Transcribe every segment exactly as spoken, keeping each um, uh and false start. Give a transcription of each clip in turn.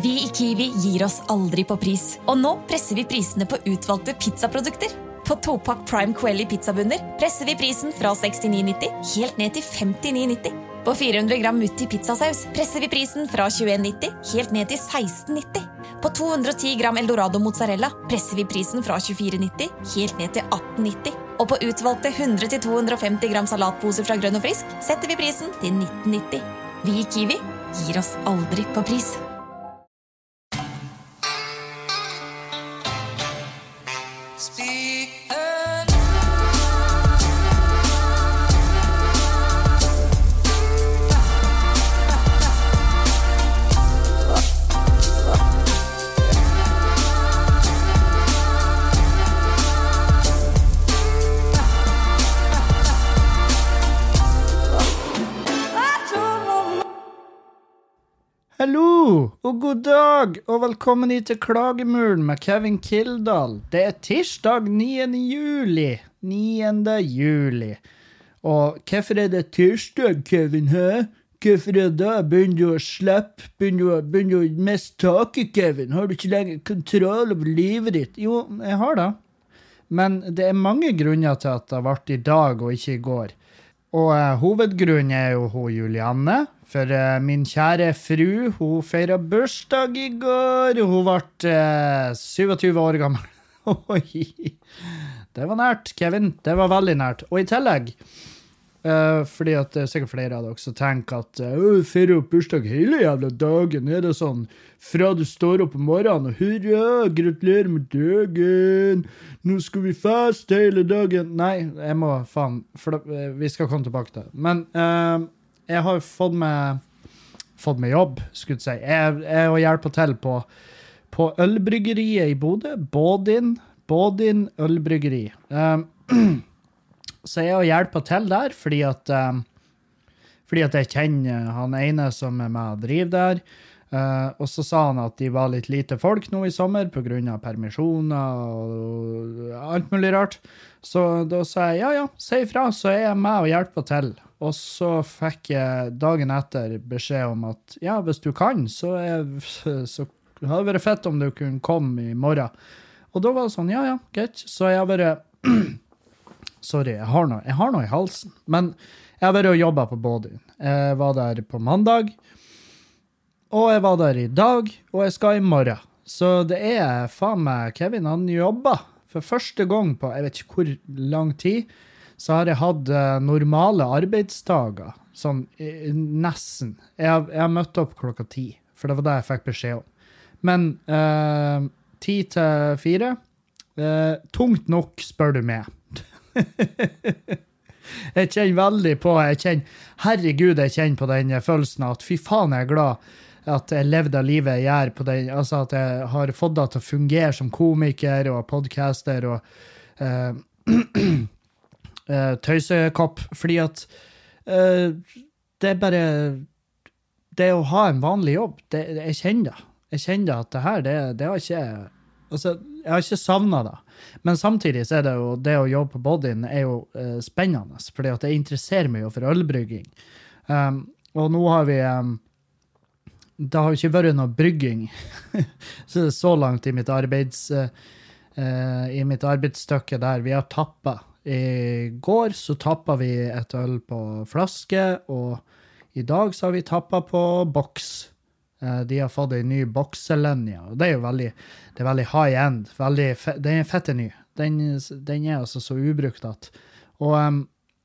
Vi i Kiwi gir oss aldri på pris, og nå presser vi prisene på utvalgte pizzaprodukter. På to-pakk Prime Quelli pizzabunner presser vi prisen fra sekstini nitti helt ned til femtini nitti. På fire hundre gram Mutti pizzasaus presser vi prisen fra tjueen nitti helt ned til seksten nitti. På to hundre og ti gram Eldorado mozzarella presser vi prisen fra tjuefire nitti helt ned til atten nitti. Og på utvalgte hundre til to hundre og femti gram salatposer fra Grønn og Frisk setter vi prisen til nitten nitti. Vi i Kiwi gir oss aldri på pris. Hallo, og god dag, og velkommen hit til Klagemuren med Kevin Kildahl. Det er tirsdag niende juli. niende juli. Og hvorfor er det tirsdag, Kevin, hæ? Hvorfor er det? Begynner du å slippe? Begynner du, begynner du å miste taket, Kevin? Har du ikke lenger kontroll over livet ditt? Jo, jeg har det. Men det er mange grunner til at det har vært i dag og ikke i går. Og uh, hovedgrunnen er jo hun Julianne. For uh, min kjære fru, hun feiret bursdag i går, og hun ble uh, syttisju år gammel. Oi, det var nært, Kevin. Det var veldig nært. Og i tillegg, uh, fordi at det er sikkert flere av dere som tenker at uh, feirer opp bursdag hele jævla dagen. Er det sånn, fra du står opp om morgenen, og hurra, gratulerer med dagen. Nå skal vi feste hele dagen. Nei, jeg må, faen, for da, vi skal komme tilbake til det. Men... Uh, Jeg har fått med, fått med jobb, skulle jeg si. Jeg, jeg har hjulpet til på, på ølbryggeriet i Bodø. Bådin, Bådin ølbryggeri. Um, så jeg har hjulpet til der, fordi at, um, fordi at jeg kjenner han ene som er med og driver der. Uh, og så sa han at de var litt lite folk nå i sommer på grunn av permisjoner og alt mulig rart. Så da sa jeg, ja, ja, si ifra, så er jeg med og hjelper til. Og så fikk jeg dagen etter beskjed om at, ja, hvis du kan, så, er, så hadde det vært fett om du kunne komme i morgen. Og da var det sånn, ja, ja, greit. Så jeg har vært, sorry, jeg har, noe, jeg har noe i halsen, men jeg har vært og jobbet på Bådin. Jeg var der på mandag, og jeg var der i dag, og jeg skal i morgen. Så det er faen meg Kevin, han jobber for første gang på, jeg vet ikke hvor lang tid, så har jeg hatt uh, normale arbeidsdager, sånn uh, nesten. Jeg har, jeg har møtt opp klokka ti, for det var det jeg fikk beskjed om. Men uh, ti til fire, uh, tungt nok spør du meg. Jeg kjenner veldig på, jeg kjenner, herregud, jeg kjenner på den følelsen at fy faen, jeg er glad at jeg levde av livet jeg gjør på den, altså at jeg har fått det til å fungere som komiker og podcaster og uh, uh, tøysekopp, fordi at uh, det er bare det å ha en vanlig jobb, det, jeg kjenner det. Jeg kjenner at det her, det, det har ikke, altså, jeg har ikke savnet det. Men samtidig så er det jo, det å jobbe på Bådin er jo uh, spennende, fordi at jeg interesserer meg jo for ølbrygging. Um, og nå har vi... Um, det har jo ikke vært noe brygging så, så langt i mitt arbeids uh, i mitt arbeidsstykke der vi har tappet. I går så tappet vi et øl på flaske, og i dag så har vi tappet på boks. Uh, de har fått en ny boksselenia, og det er jo veldig, det er veldig high-end, veldig fe- den er fette ny. Den, den er altså så ubrukt at, og um,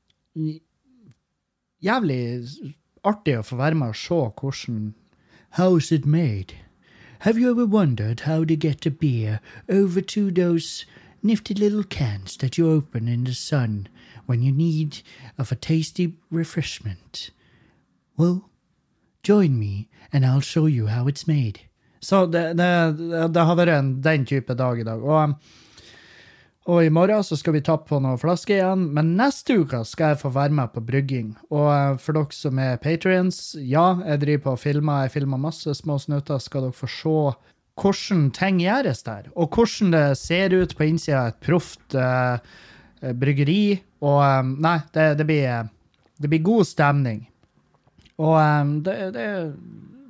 jævlig artig å få være med og se hvordan how is it made? Have you ever wondered how to get a beer over to those nifty little cans that you open in the sun when you need of a tasty refreshment? Well, join me and I'll show you how it's made. Så det, det, det har vært en, den type dag i dag. Og, og i morgen så skal vi tappe på noen flasker igjen, men neste uke skal jeg få være med på brygging. Og for dere som er Patreons, ja, jeg driver på og filmer, jeg filmer masse små snutter, skal dere få se hvordan ting gjøres der, og hvordan det ser ut på innsiden av et proft uh, bryggeri, og um, nei, det, det, blir, det blir god stemning. Og um, det, det er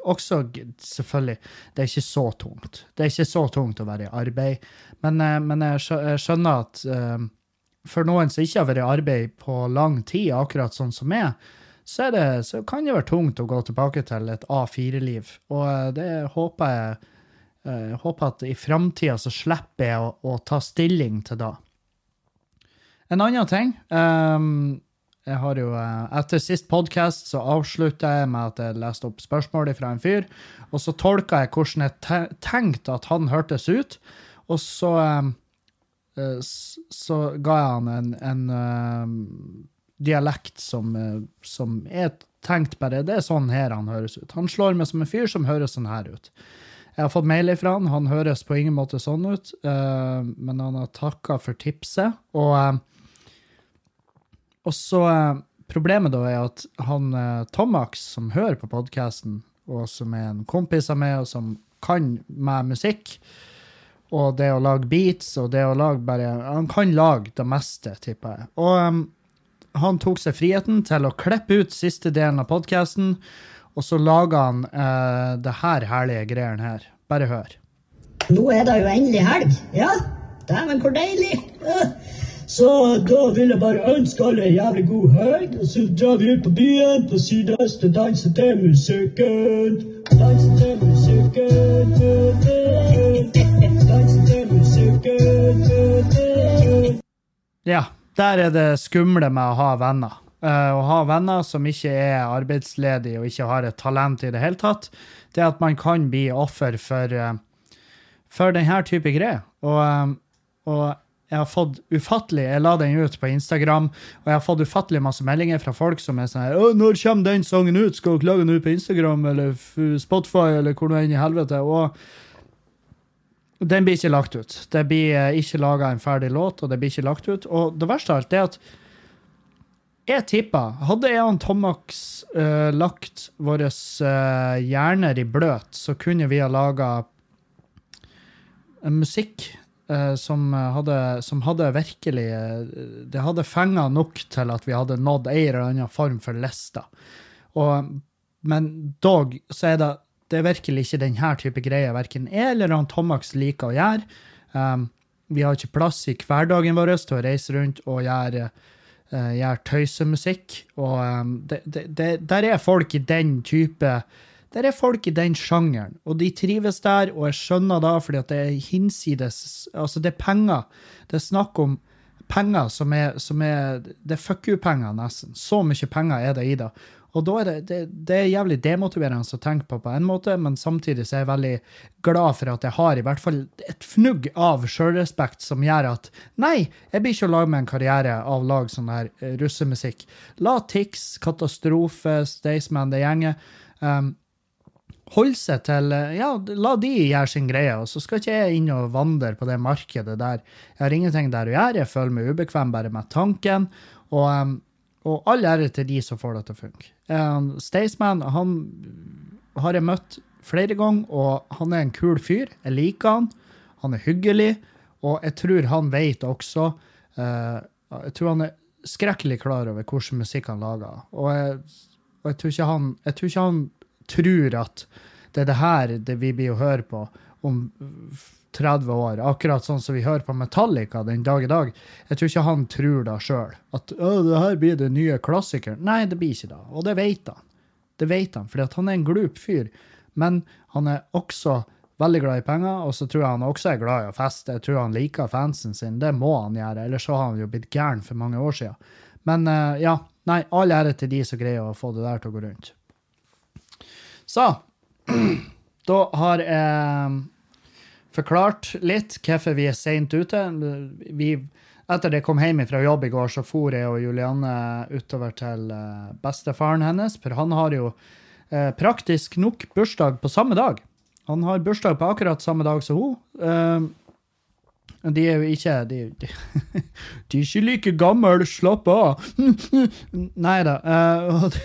også, selvfølgelig, det er ikke så tungt. Det er ikke så tungt å være i arbeid, men, uh, men jeg, skjø jeg skjønner at uh, for noen som ikke har vært i arbeid på lang tid, akkurat sånn som meg, så, er det, så kan det være tungt å gå tilbake til et A fire-liv. Og uh, det håper jeg, uh, jeg håper at i fremtiden så slipper jeg å, å ta stilling til det. En annen ting, um, jeg har jo, etter sist podcast så avsluttet jeg med at jeg leste opp spørsmål fra en fyr, og så tolket jeg hvordan jeg te tenkte at han hørtes ut, og så, uh, så ga jeg han en, en uh, dialekt som, uh, som jeg tenkte bare, det er sånn her han høres ut. Han slår meg som en fyr som høres sånn her ut. Jeg har fått mail ifra han, han høres på ingen måte sånn ut, uh, men han har takket for tipset, og uh, Og så eh, problemet da er at han eh, Tomax, som hører på podcasten, og som er en kompis av meg, og som kan med musikk, og det å lage beats, og det å lage bare, han kan lage det meste, tipper jeg. Og um, han tok seg friheten til å klippe ut siste delen av podcasten, og så lager han eh, det her herlige greiene her. Bare hør. Nå er det jo endelig helg, ja. Dæven, hvor deilig. Ja. Så da vil jeg bare ønske alle en jævlig god helg, og så drar vi ut på byen på Sydøst og danser til musikken. Danser til musikken. Danser til musikken. Ja, der er det skumle med å ha venner. Uh, å ha venner som ikke er arbeidsledige og ikke har et talent i det hele tatt, det er at man kan bli offer for, uh, for denne type greier. Og, um, og jeg har fått ufattelig, jeg la den ut på Instagram, og jeg har fått ufattelig masse meldinger fra folk som er sånn her, «Åh, når kommer den sangen ut? Skal du lage den ut på Instagram, eller Spotify, eller hvor du er inne i helvete?» Og den blir ikke lagt ut. Det blir ikke laget en ferdig låt, og det blir ikke lagt ut. Og det verste av alt er at jeg tipper, hadde jeg og Tomax uh, lagt våre uh, hjerner i bløt, så kunne vi ha laget en musikk Uh, som, hadde, som hadde virkelig, uh, det hadde fenget nok til at vi hadde nådd en eller annen form for lista. Og, men dog, så er det, det er virkelig ikke denne type greier, hverken jeg eller han Tomax liker å gjøre. Um, vi har ikke plass i hverdagen vår til å reise rundt og gjøre, uh, gjøre tøysemusikk. Og um, det, det, det, der er folk i den type Der er folk i den sjangeren, og de trives der, og jeg skjønner da, fordi at det er hinsides, altså det er penger, det er snakk om penger som er, som er det er fuck you-penger nesten, så mye penger er det i det, og da er det, det, det er jævlig demotiverende å tenke på på en måte, men samtidig så er jeg veldig glad for at jeg har i hvert fall et fnugg av selvrespekt som gjør at, nei, jeg blir ikke å lage med en karriere av lag sånn her russemusikk. La Tix, Katastrofe, Staysman, det gjenger, um, hold seg til, ja, la de gjøre sin greie, og så skal ikke jeg inn og vandre på det markedet der. Jeg har ingenting der å gjøre, jeg føler meg ubekvem bare med tanken, og, um, og all ære til de som får det til å funke. Um, Staysman, han har jeg møtt flere ganger, og han er en kul fyr, jeg liker han, han er hyggelig, og jeg tror han vet også, uh, jeg tror han er skrekkelig klar over hvordan musikk han lager, og jeg, og jeg tror ikke han, jeg tror ikke han tror at det er det her det vi blir å høre på om tretti år, akkurat sånn som vi hører på Metallica den dag i dag. Jeg tror ikke han tror det selv, at det her blir det nye klassikeren. Nei, det blir ikke det, og det vet han. Det vet han, fordi at han er en glup fyr, men han er også veldig glad i penger, og så tror jeg han også er glad i å feste. Jeg tror han liker fansen sin, det må han gjøre, ellers så har han jo blitt gæren for mange år siden. Men uh, ja, nei, all ære til de som greier å få det der til å gå rundt. Så, da har jeg forklart litt hvorfor vi er sent ute. Vi, etter det kom hjem fra jobb i går, så for jeg og Julianne utover til bestefaren hennes, for han har jo eh, praktisk nok bursdag på samme dag. Han har bursdag på akkurat samme dag som hun. Eh, de er jo ikke, de, de, de er ikke like gamle, slapp av. Neida, eh,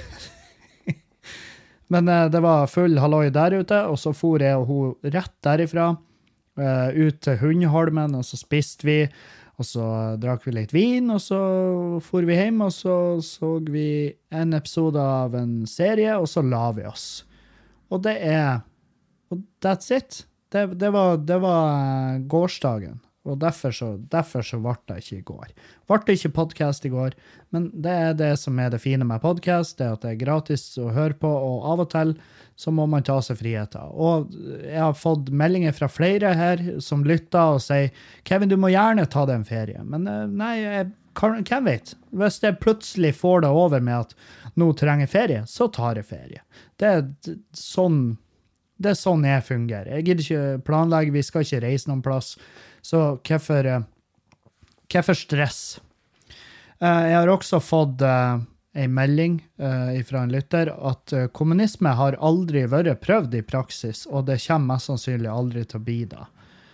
men uh, det var full halloi der ute, og så for jeg og hun rett derifra, uh, ut til Hundholmen, og så spiste vi, og så drakk vi litt vin, og så for vi hjem, og så så vi en episode av en serie, og så la vi oss. Og det er, og that's it. Det, det, var, det var gårsdagen. Og derfor så, derfor så ble det ikke i går. Ble det ikke podcast i går, men det er det som er det fine med podcast, det er at det er gratis å høre på, og av og til så må man ta seg friheter. Og jeg har fått meldinger fra flere her som lytter og sier, Kevin, du må gjerne ta deg en ferie. Men nei, jeg, hvem vet? Hvis jeg plutselig får det over med at nå trenger jeg ferie, så tar jeg ferie. Det er sånn, det er sånn jeg fungerer. Jeg gidder ikke planlegge, vi skal ikke reise noen plass. Så hvorfor, hvorfor stress? Jeg har også fått en melding fra en lytter at kommunisme har aldri vært prøvd i praksis, og det kommer mest sannsynlig aldri til å bli da.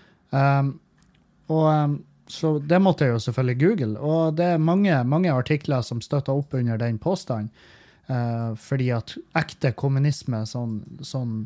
Og så det måtte jeg jo selvfølgelig google, og det er mange, mange artikler som støtter opp under den påstanden, fordi at ekte kommunisme, sånn, sånn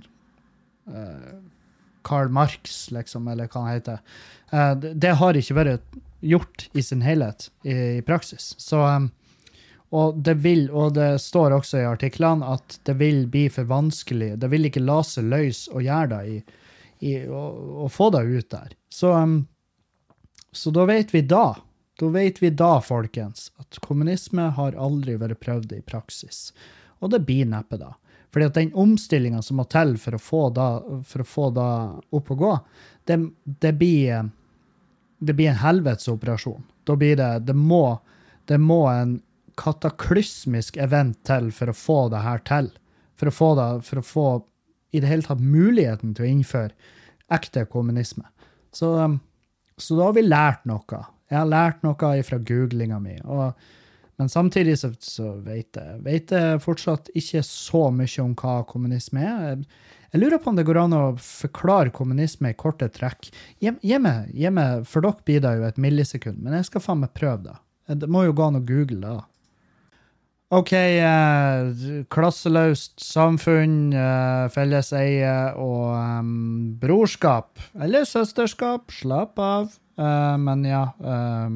Karl Marx, liksom, eller hva han heter. Uh, det, det har ikke vært gjort i sin helhet i, i praksis. Så, um, og, det vil, og det står også i artiklene at det vil bli for vanskelig. Det vil ikke la seg løse å gjøre det i, i, og, og få det ut der. Så, um, så da vet vi da, da vet vi da, folkens, at kommunisme har aldri vært prøvd i praksis. Og det blir neppe da. Fordi at den omstillingen som må til for å få da, for å få da opp og gå, det, det, blir, det blir en helvetsoperasjon. Da blir det, det må, det må en kataklysmisk event til for å få det her til. For å få det, for å få i det hele tatt muligheten til å innføre ekte kommunisme. Så, så da har vi lært noe. Jeg har lært noe fra googlingen min, og men samtidig så, så vet, jeg, vet jeg fortsatt ikke så mye om hva kommunisme er. Jeg, jeg lurer på om det går an å forklare kommunisme i korte trekk. Gi, gi meg, gi meg, for dere blir det jo et millisekund, men jeg skal faen meg prøve det. Det må jo gå an å google da. Ok, eh, klasseløst samfunn, eh, felleseie og um, brorskap, eller søsterskap, slapp av. Uh, men ja, um,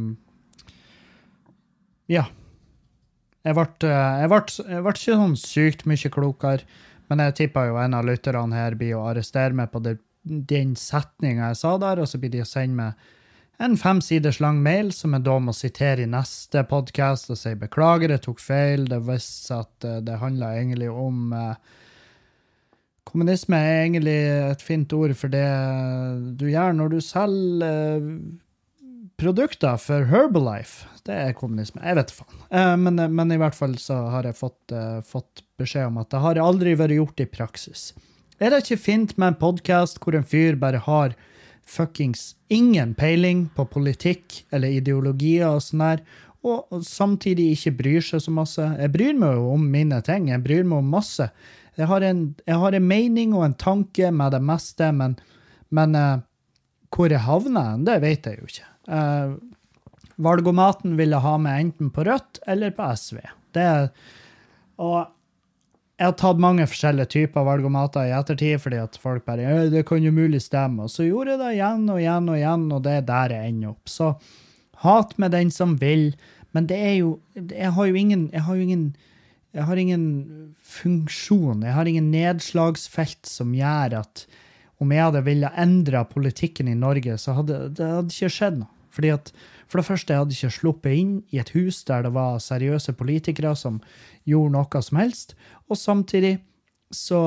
ja. Jeg ble, jeg, ble, jeg ble ikke sånn sykt mye klokere, men jeg tippet jo en av lytterne her blir å arrestere meg på det, den setningen jeg sa der, og så blir de å sende meg en femsiders lang mail som jeg da må sitere i neste podcast og si beklager, jeg tok feil, det visste at det handlet egentlig om uh, kommunisme er egentlig et fint ord for det du gjør når du selger uh, produkter for Herbalife. Det er kommunisme. Jeg vet faen. Uh, men, men i hvert fall så har jeg fått, uh, fått beskjed om at det har aldri vært gjort i praksis. Er det ikke fint med en podcast hvor en fyr bare har fuckings ingen peiling på politikk eller ideologier og sånn der, og, og samtidig ikke bryr seg så masse? Jeg bryr meg jo om mine ting. Jeg bryr meg om masse. Jeg har en, jeg har en mening og en tanke med det meste, men, men uh, hvor jeg havner, det vet jeg jo ikke. Uh, valgomaten vil jeg ha med enten på Rødt eller på S V. Det er, og jeg har tatt mange forskjellige typer valgomater i ettertid, fordi at folk bare, det kan jo mulig stemme, og så gjorde jeg det igjen og igjen og igjen, og det er der jeg ender opp. Så hat med den som vil, men det er jo, jeg har jo ingen, jeg har jo ingen, jeg har ingen funksjon, jeg har ingen nedslagsfelt som gjør at om jeg hadde ville endre politikken i Norge, så hadde det hadde ikke skjedd noe. Fordi at, for det første, jeg hadde ikke sluppet inn i et hus der det var seriøse politikere som gjorde noe som helst, og samtidig så,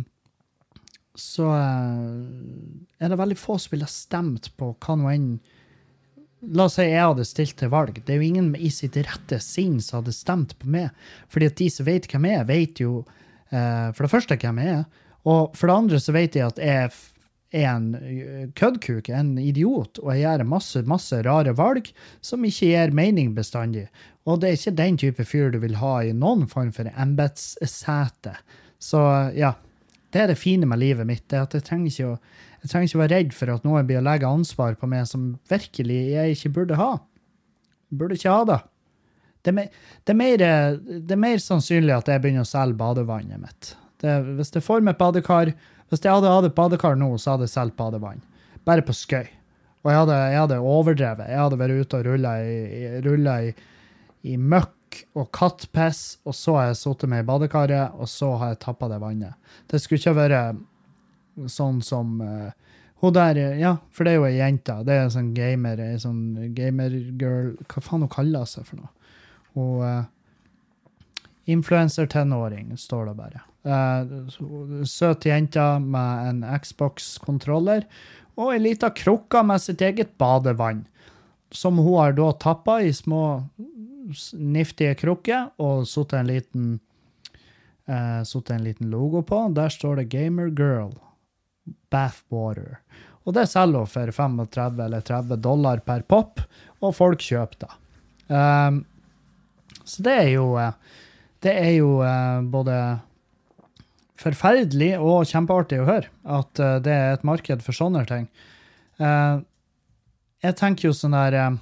så er det veldig få som ville stemt på hva noe enn. La oss si jeg hadde stilt til valg. Det er jo ingen i sitt rette sinn som hadde stemt på meg, fordi at de som vet hvem jeg er, vet jo for det første hvem jeg er, og for det andre så vet jeg at jeg er en køddkuk, en idiot, og jeg gjør masse, masse rare valg som ikke gir mening bestandig. Og det er ikke den type fyr du vil ha i noen form for embedssete. Så ja, det er det fine med livet mitt, det er at jeg trenger ikke å, jeg trenger ikke å være redd for at noen blir å legge ansvar på meg som virkelig jeg ikke burde ha. Jeg burde ikke ha det. Det er, mer, det, er mer, det er mer sannsynlig at jeg begynner å selge badevannet mitt. Det, hvis jeg får meg et badekar, hvis jeg hadde hatt et badekar nå, så hadde jeg solgt badevann. Bare på skøy. Og jeg hadde, jeg hadde overdrevet. Jeg hadde vært ute og rullet i, rullet i, i møkk møkk og kattpiss, og så har jeg suttet meg i badekaret, og så har jeg tappet det vannet. Det skulle ikke være sånn som uh, hun der, ja, for det er jo en jente, det er en sånn gamer, en sånn gamergirl, hva faen hun kaller seg for noe? Hun uh, influencer-tenåring, står det bare. Uh, søt jente med en Xbox-kontroller, og en liten krukka med sitt eget badevann, som hun har da tappet i små niftige krukker, og satt en liten, uh, satt en liten logo på. Der står det Gamer Girl Bathwater. Og det selger hun for femogtredve eller tretti dollar per pop, og folk kjøper det. Um, så det er jo, det er jo uh, både forferdelig og kjempeartig å høre at uh, det er et marked for sånne ting. Uh, jeg tenker jo sånn der uh,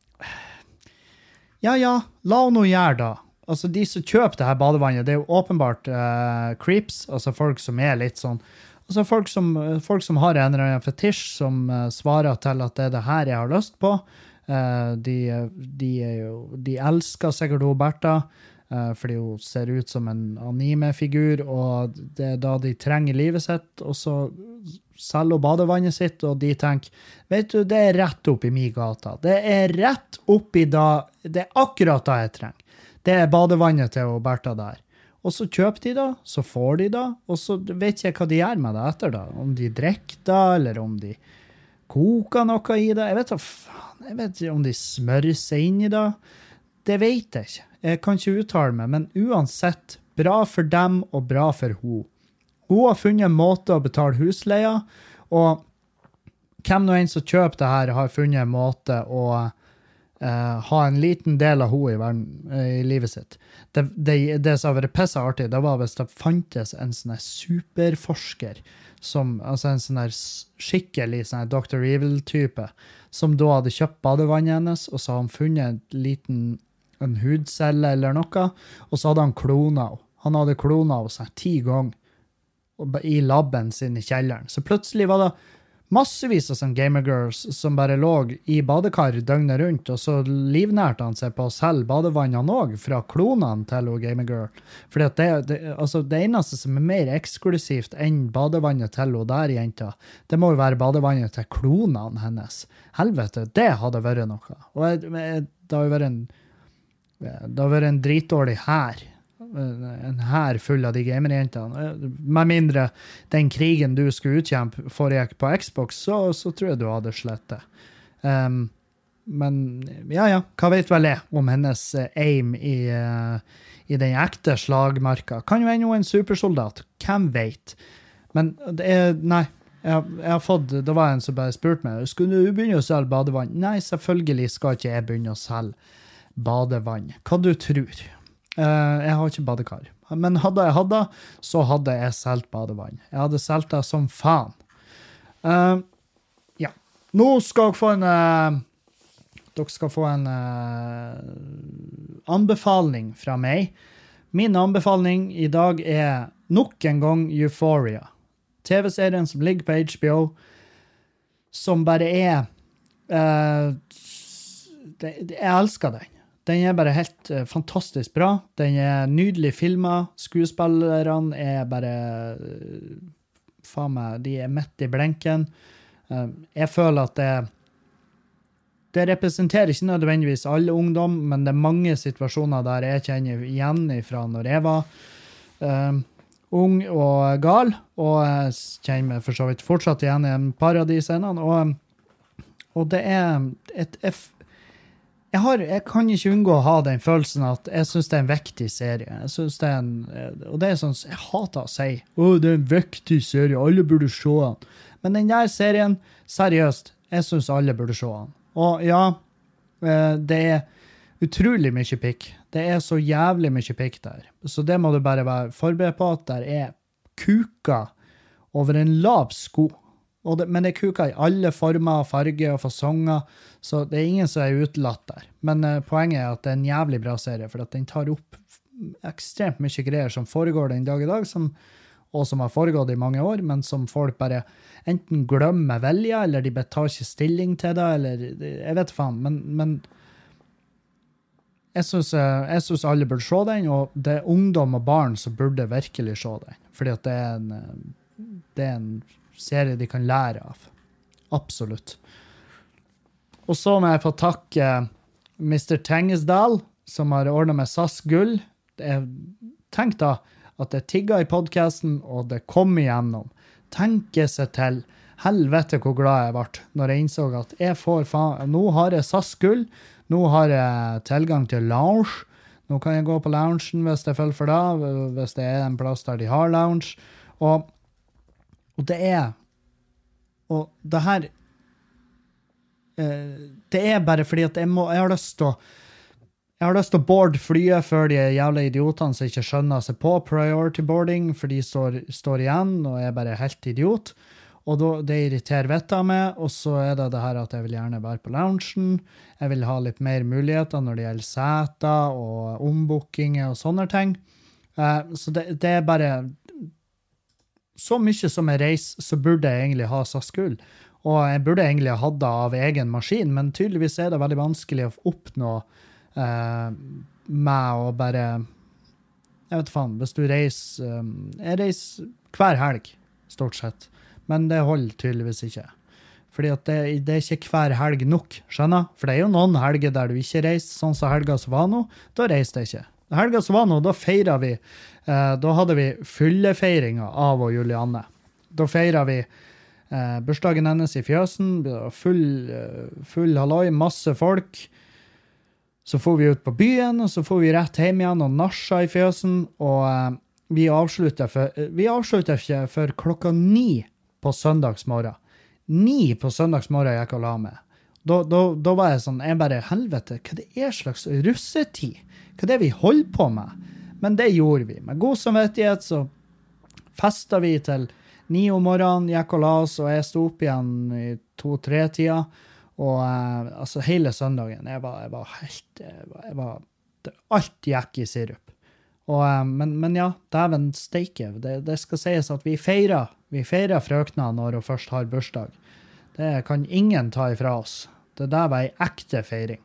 ja, ja, la hun noe gjøre da. Altså de som kjøper det her badevannet, det er jo åpenbart uh, creeps, altså folk som er litt sånn, altså folk som, folk som har en eller annen fetisj som uh, svarer til at det er det her jeg har lyst på. Uh, de, de, er jo, de elsker sikkert Roberta, Uh, fordi hun ser ut som en anime-figur, og det er da de trenger livet sitt, og så selger hun badevannet sitt, og de tenker, vet du, det er rett opp i min gata. Det er rett opp i da, det er akkurat da jeg trenger. Det er badevannet til Roberta der. Og så kjøper de da, så får de da, og så vet jeg hva de gjør med det etter da. Om de drikker da, eller om de koker noe i det. Jeg vet ikke, jeg vet ikke om de smører seg inn i det. Det vet jeg ikke. Jeg kan ikke uttale meg, men uansett, bra for dem og bra for hun. Hun har funnet en måte å betale husleia, og hvem nå en som kjøper det her har funnet en måte å uh, ha en liten del av hun i, verden, uh, i livet sitt. Det, det, det som har vært pisse artig, det var hvis det fantes en sånn her superforsker, som, altså en sånn her skikkelig sånn her doktor Evil-type, som da hadde kjøpt badevannet hennes, og så har han funnet en liten en hudcelle eller noe, og så hadde han klona henne. Han hadde klona henne sånn ti ganger i labben sin i kjelleren. Så plutselig var det massevis av sånne gamergirls som bare lå i badekar døgnet rundt, og så livnærte han seg på å selge badevannene også fra klonene til gamergirl. Fordi at det, det, altså det eneste som er mer eksklusivt enn badevannet til hun der jenta, det må jo være badevannet til klonene hennes. Helvete, det hadde vært noe. Og jeg, det har jo vært en Det har vært en dritdårlig her. En her full av de gamerjentene. Med mindre den krigen du skulle utkjempe foregikk på Xbox, så, så tror jeg du hadde slettet. Um, men ja, ja, hva vet vel jeg om hennes aim i, uh, i den ekte slagmarka? Kan jo være en supersoldat. Hvem vet? Men det er, nei, jeg, jeg har fått, det var en som bare spurte meg, skulle du begynne å selge badevann? Nei, selvfølgelig skal ikke jeg begynne å selge badevann. Hva du tror? Uh, jeg har ikke badekar. Men hadde jeg hadde, så hadde jeg selgt badevann. Jeg hadde selgt det som faen. Uh, ja. Nå skal dere få en uh, dere skal få en uh, anbefaling fra meg. Min anbefaling i dag er nok en gang Euphoria. T V-serien som ligger på H B O, som bare er uh, det, det, jeg elsker den. Den er bare helt uh, fantastisk bra. Den er nydelig filmet. Skuespillerne er bare uh, faen meg, de er midt i blenken. Uh, jeg føler at det det representerer ikke nødvendigvis alle ungdom, men det er mange situasjoner der jeg kjenner igjen fra når jeg var uh, ung og gal, og jeg kjenner meg for så vidt fortsatt igjen i en par av de scenene, og, og det er et, et Jeg, har, jeg kan ikke unngå å ha den følelsen at jeg synes det er en viktig serie. Jeg synes det er en, og det er sånn, jeg hater å si, åh, det er en viktig serie, alle burde se den. Men den der serien, seriøst, jeg synes alle burde se den. Og ja, det er utrolig mye pikk. Det er så jævlig mye pikk der. Så det må du bare være forberedt på, at der er kuka over en lav sko. Og det, men det er kuka i alle former, farger og fasonger, så det er ingen som er utelatt der. Men uh, poenget er at det er en jævlig bra serie, for at den tar opp ekstremt mye greier som foregår den dag i dag, som, og som har foregått i mange år, men som folk bare enten glemmer velja, eller de bare tar ikke stilling til det, eller jeg vet faen, men, men jeg synes, jeg synes alle burde se den, og det er ungdom og barn som burde virkelig se den. Fordi at det er en, det er en serie de kan lære av. Absolutt. Og så må jeg få takke mister Tengesdal, som har ordnet med S A S Gull. Tenk da at det tigget i podcasten, og det kom igjennom. Tenke seg til helvete hvor glad jeg ble når jeg innså at jeg får faen, nå har jeg S A S Gull, nå har jeg tilgang til lounge, nå kan jeg gå på loungen hvis jeg følger for da, hvis det er en plass der de har lounge, og, og det er, og det her, eh, det er bare fordi at jeg, må, jeg har lyst til å, jeg har lyst til å board flyet før de jævla idiotene som ikke skjønner seg på priority boarding, for de står, står igjen, og jeg er bare helt idiot. Og da, det irriterer vettet av meg, og så er det det her at jeg vil gjerne være på loungen. Jeg vil ha litt mer muligheter når det gjelder seter og ombookinger og sånne ting. Uh, så det, det er bare så mye som jeg reiser, så burde jeg egentlig ha S A S Gull. Og jeg burde egentlig ha hatt det av egen maskin, men tydeligvis er det veldig vanskelig å oppnå Uh, med å bare jeg vet faen, hvis du reiser um, jeg reiser hver helg stort sett, men det holder tydeligvis ikke, fordi at det, det er ikke hver helg nok, skjønner? For det er jo noen helger der du ikke reiser, sånn som helga som var nå, da reiste jeg ikke. Helga som var nå, da feiret vi uh, da hadde vi fyllefeiringa av og Julianne. Da feiret vi uh, bursdagen hennes i fjøsen, full, uh, full halloi, masse folk. Så får vi ut på byen, og så får vi rett hjem igjen og nasja i fjøsen, og eh, vi avslutter for, vi avslutter ikke for klokka ni på søndagsmorgen. Ni på søndagsmorgen jeg kan la med. Da, da, da var jeg sånn, jeg bare, helvete, hva det er slags russetid? Hva det er vi holder på med? Men det gjorde vi. Med god samvittighet så festet vi til ni om morgenen, gikk og la oss, og jeg stod opp igjen i to-tre tida, og eh, altså hele søndagen, jeg var, jeg var helt, jeg var, jeg var, det, alt gikk i sirup. Og, eh, men, men ja, dæven steike, det, det skal sies at vi feirer, vi feirer frøkna når hun først har bursdag. Det kan ingen ta ifra oss. Det der var en ekte feiring.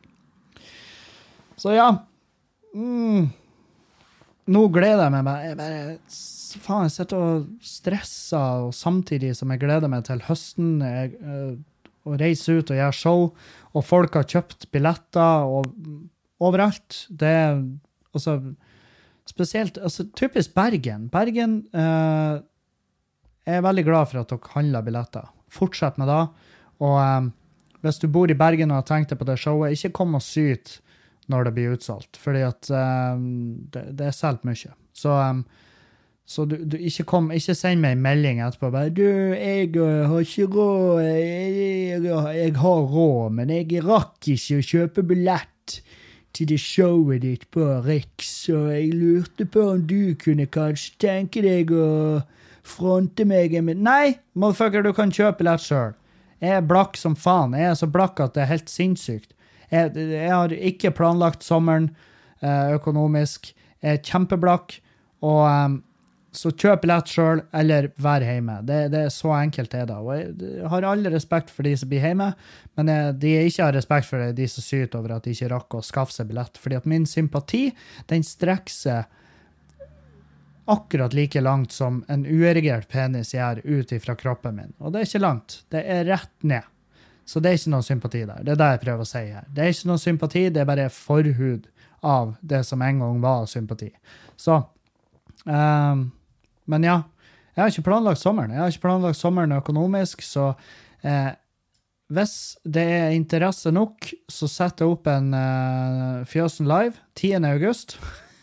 Så ja, mm, nå gleder jeg meg, jeg bare, faen, jeg sitter og stresser, og samtidig som jeg gleder meg til høsten, jeg, eh, og reise ut og gjøre show, og folk har kjøpt billetter og overalt. Det er altså, spesielt, altså typisk Bergen. Bergen eh, er veldig glad for at dere handler billetter. Fortsett med det. Og eh, hvis du bor i Bergen og har tenkt deg på det showet, ikke kom og syt når det blir utsolgt, fordi at eh, det, det er selv mye. Så eh, Så du, du ikke kom, ikke send meg en melding etterpå, bare, du, jeg uh, har ikke råd, jeg, jeg, jeg har råd, men jeg rakk ikke å kjøpe billett til det showet ditt på Riks, så jeg lurte på om du kunne kanskje tenke deg å fronte meg. Med. Nei, motherfucker, du kan kjøpe billett selv. Jeg er blakk som faen, jeg er så blakk at det er helt sinnssykt. Jeg, jeg har ikke planlagt sommeren uh, økonomisk, jeg er kjempeblakk, og... Um, Så kjøp billett selv, eller vær hjemme. Det, det er så enkelt det da. Og jeg har alle respekt for de som blir hjemme, men jeg, de ikke har respekt for det, de som syter over at de ikke rakk å skaffe seg billett. Fordi at min sympati, den strekker seg akkurat like langt som en uerigert penis gjør ut fra kroppen min. Og det er ikke langt. Det er rett ned. Så det er ikke noe sympati der. Det er det jeg prøver å si her. Det er ikke noe sympati, det er bare forhud av det som en gang var sympati. Så... Um, Men ja, jeg har ikke planlagt sommeren. Jeg har ikke planlagt sommeren økonomisk, så eh, hvis det er interesse nok, så setter jeg opp en eh, Fjøsen Live tiende august.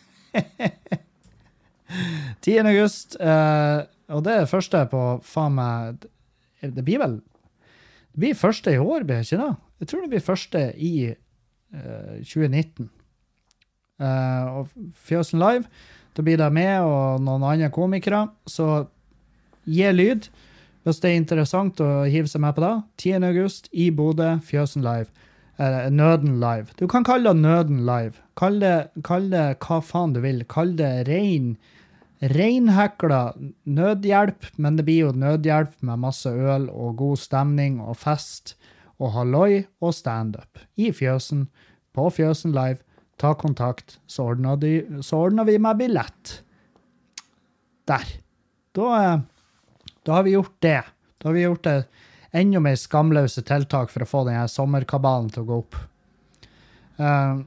tiende august, eh, og det er det første på faen meg, det blir vel, det blir første i år, blir det ikke da? Jeg tror det blir første i eh, tjue nitten. Eh, og Fjøsen Live, da blir det med og noen andre komikere, så gi lyd hvis det er interessant å hive seg med på det. tiende august i Bodø, Fjøsen Live. Eh, Nøden Live. Du kan kalle det Nøden Live. Kall det, kall det hva faen du vil. Kall det rein, reinhekla nødhjelp, men det blir jo nødhjelp med masse øl og god stemning og fest og halloi og stand-up i Fjøsen, på Fjøsen Live ta kontakt, så ordner, de, så ordner vi meg billett. Der. Da, da har vi gjort det. Da har vi gjort det enda mer skamløse tiltak for å få denne sommerkabalen til å gå opp. Uh,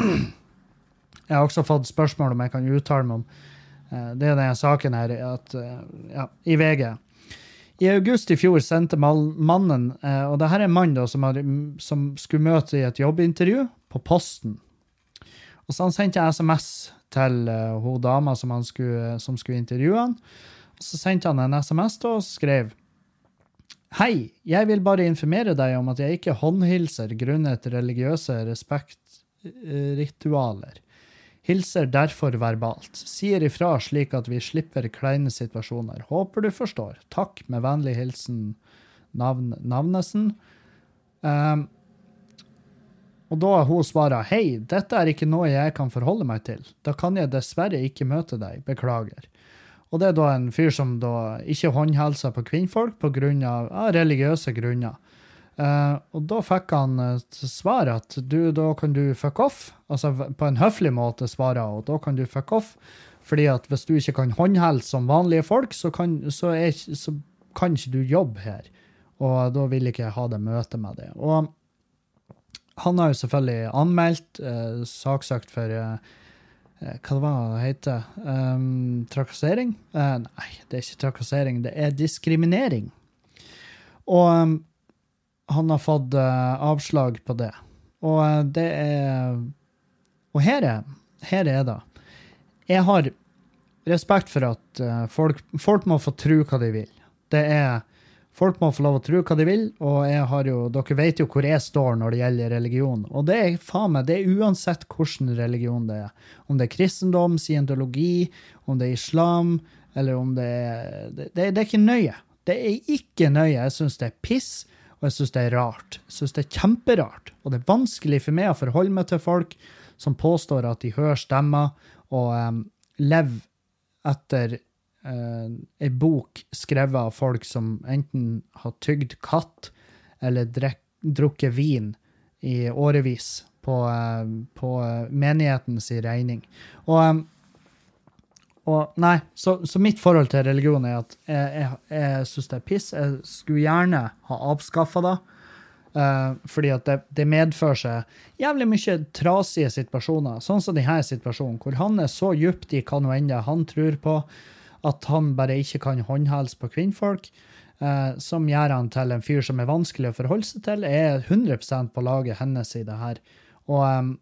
jeg har også fått spørsmål om jeg kan uttale meg om uh, det er denne saken her, at, uh, ja, i V G. I august i fjor sendte mannen, uh, og det her er en mann da, som, har, som skulle møte i et jobbintervju på posten. Og så han sendte sms til uh, hun dama som, han skulle, som skulle intervjue han. Og så sendte han en sms da, og skrev: Hei, jeg vil bare informere deg om at jeg ikke håndhilser grunnet religiøse respektritualer. Hilser derfor verbalt. Sier ifra slik at vi slipper kleine situasjoner. Håper du forstår. Takk, med vennlig hilsen navn, Navnesen. Um, og da har hun svaret: Hei, dette er ikke noe jeg kan forholde meg til. Da kan jeg dessverre ikke møte deg. Beklager. Og det er da en fyr som da ikke håndhelser på kvinnfolk på grunn av ja, religiøse grunner. Uh, og da fikk han uh, svar at du, da kan du fuck off, altså på en høflig måte svare, og da kan du fuck off, fordi at hvis du ikke kan håndhelse som vanlige folk, så kan, så er, så kan ikke du jobbe her. Og da vil ikke jeg ha det møte med det. Og han har jo selvfølgelig anmeldt, uh, saksøkt for uh, hva det var det heter? Um, trakassering? Uh, nei, det er ikke trakassering, det er diskriminering. Og um, han har fått uh, avslag på det. Og uh, det er... Og her er, her er det. Jeg har respekt for at uh, folk, folk må få tro hva de vil. Det er... Folk må få lov å tro hva de vil, og jeg har jo, dere vet jo hvor jeg står når det gjelder religion. Og det er faen meg, det er uansett hvilken religion det er. Om det er kristendom, scientologi, om det er islam, eller om det er... Det, det, det er ikke nøye. Det er ikke nøye. Jeg synes det er piss, og jeg synes det er rart. Jeg synes det er kjemperart. Og det er vanskelig for meg å forholde meg til folk som påstår at de hører stemmer og um, lever etter uh, en bok skrevet av folk som enten har tygd katt eller drek, drukket vin i årevis på, uh, på menighetens regning. Og, um, og nei, så, så mitt forhold til religion er at jeg, jeg, jeg synes det er piss. Jeg skulle gjerne ha avskaffet det, uh, fordi at det, det medfører seg jævlig mye trasige situasjoner, sånn som denne situasjonen, hvor han er så djupt i hva noe enda han tror på, at han bare ikke kan håndhelse på kvinnfolk, uh, som gjør han til en fyr som er vanskelig å forholde seg til. Jeg er hundre prosent på laget hennes i det her. Og, um,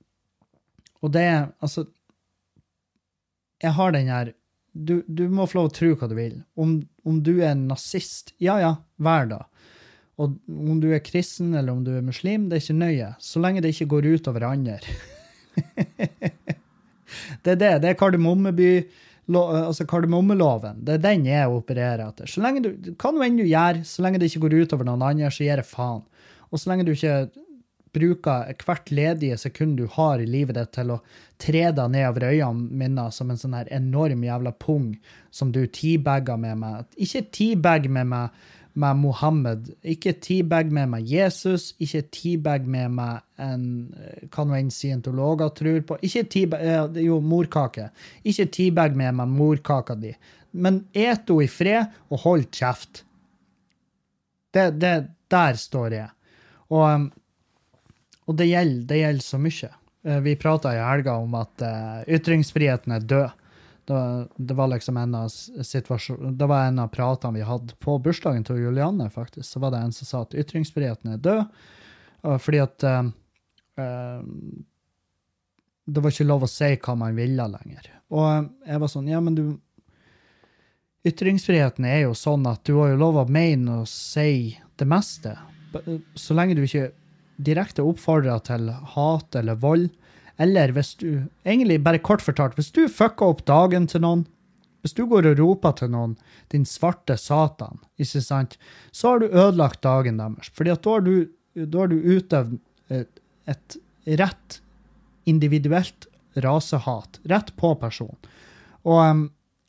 og det er, altså, jeg har den her, du, du må få lov å tro hva du vil. Om, om du er en nazist, ja, ja, vær da. Og om du er kristen eller om du er muslim, det er ikke nøye. Så lenge det ikke går ut over andre. Det er det, det er Kardemommeby, altså Kardemommeloven. Det er den jeg opererer etter. Så lenge du, kan du enn du gjør, så lenge det ikke går ut over noen andre, så gjør det faen. Og så lenge du ikke bruker hvert ledige sekund du har i livet ditt til å tre deg ned over øynene mine som en sånn her enorm jævla pung som du teabagger med meg. Ikke teabag med meg med Mohammed, ikke teabag med meg Jesus, ikke teabag med meg en, kan jo en scientologer tror på, ikke teabag, jo, morkake, ikke teabag med meg morkaka di, men et du i fred og hold kjeft. Det, det, der står jeg. Og Og det gjelder, det gjelder så mye. Vi pratet i helga om at uh, ytringsfriheten er død. Det, det var liksom en av situasjonen, det var en av pratene vi hadde på bursdagen til Julianne, faktisk. Så var det en som sa at ytringsfriheten er død, uh, fordi at uh, uh, det var ikke lov å si hva man ville lenger. Og uh, jeg var sånn, ja, men du, ytringsfriheten er jo sånn at du har jo lov å mene og si det meste. Så lenge du ikke direkte oppfordrer til hat eller vold, eller hvis du, egentlig bare kort fortalt, hvis du fucker opp dagen til noen, hvis du går og roper til noen, din svarte satan, ikke sant, så har du ødelagt dagen deres, fordi at da har du, da har du utøvd et, et rett individuelt rasehat, rett på person. Og,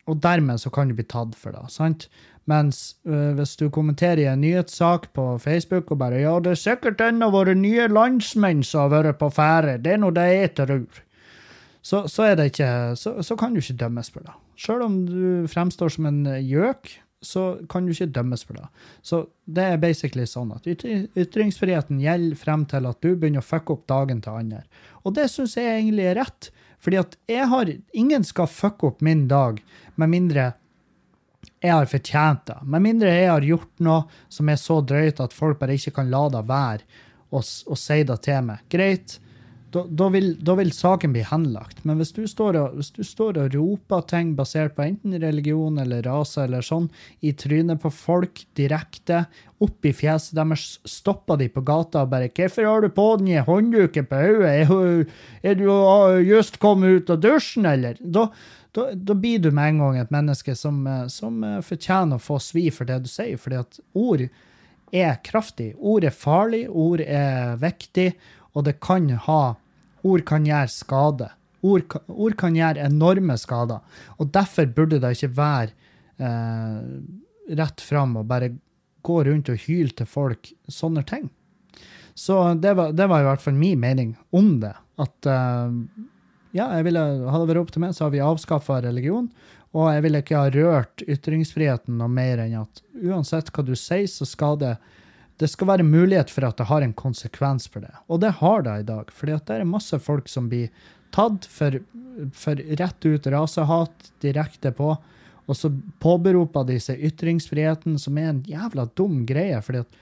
og dermed så kan du bli tatt for det, sant? Mens uh, hvis du kommenterer i en nyhetssak på Facebook og bare, ja, det er sikkert en av våre nye landsmenn som har vært på fære, det er noe det jeg tror. Så, så er det ikke, så, så kan du ikke dømmes for det. Selv om du fremstår som en gjøk, så kan du ikke dømmes for det. Så det er basically sånn at ytri- ytringsfriheten gjelder frem til at du begynner å fucke opp dagen til andre. Og det synes jeg egentlig er rett, fordi at jeg har, ingen skal fucke opp min dag, med mindre jeg har fortjent det. Med mindre jeg har gjort noe som er så drøyt at folk bare ikke kan la det være og, og si det til meg. Greit, da, da, vil, da vil saken bli henlagt. Men hvis du, står og, hvis du står og roper ting basert på enten religion eller rase eller sånn, i trynet på folk direkte, opp i fjeset deres, stopper de på gata og bare, hvorfor har du på den i håndduken på hodet? Er, er du just kommet ut av dusjen, eller? Da Da, da blir du med en gang et menneske som, som fortjener å få svi for det du sier, fordi at ord er kraftig, ord er farlig, ord er viktig, og det kan ha, ord kan gjøre skade. Ord, ord kan gjøre enorme skader, og derfor burde det ikke være eh, rett frem og bare gå rundt og hyle til folk sånne ting. Så det var, det var i hvert fall min mening om det, at eh, ja, jeg ville, hadde det vært opp til meg, så har vi avskaffet religion, og jeg ville ikke ha rørt ytringsfriheten noe mer enn at uansett hva du sier, så skal det, det skal være mulighet for at det har en konsekvens for det. Og det har det i dag, fordi at det er masse folk som blir tatt for, for rett ut rasehat direkte på, og så påberoper de seg ytringsfriheten, som er en jævla dum greie, fordi at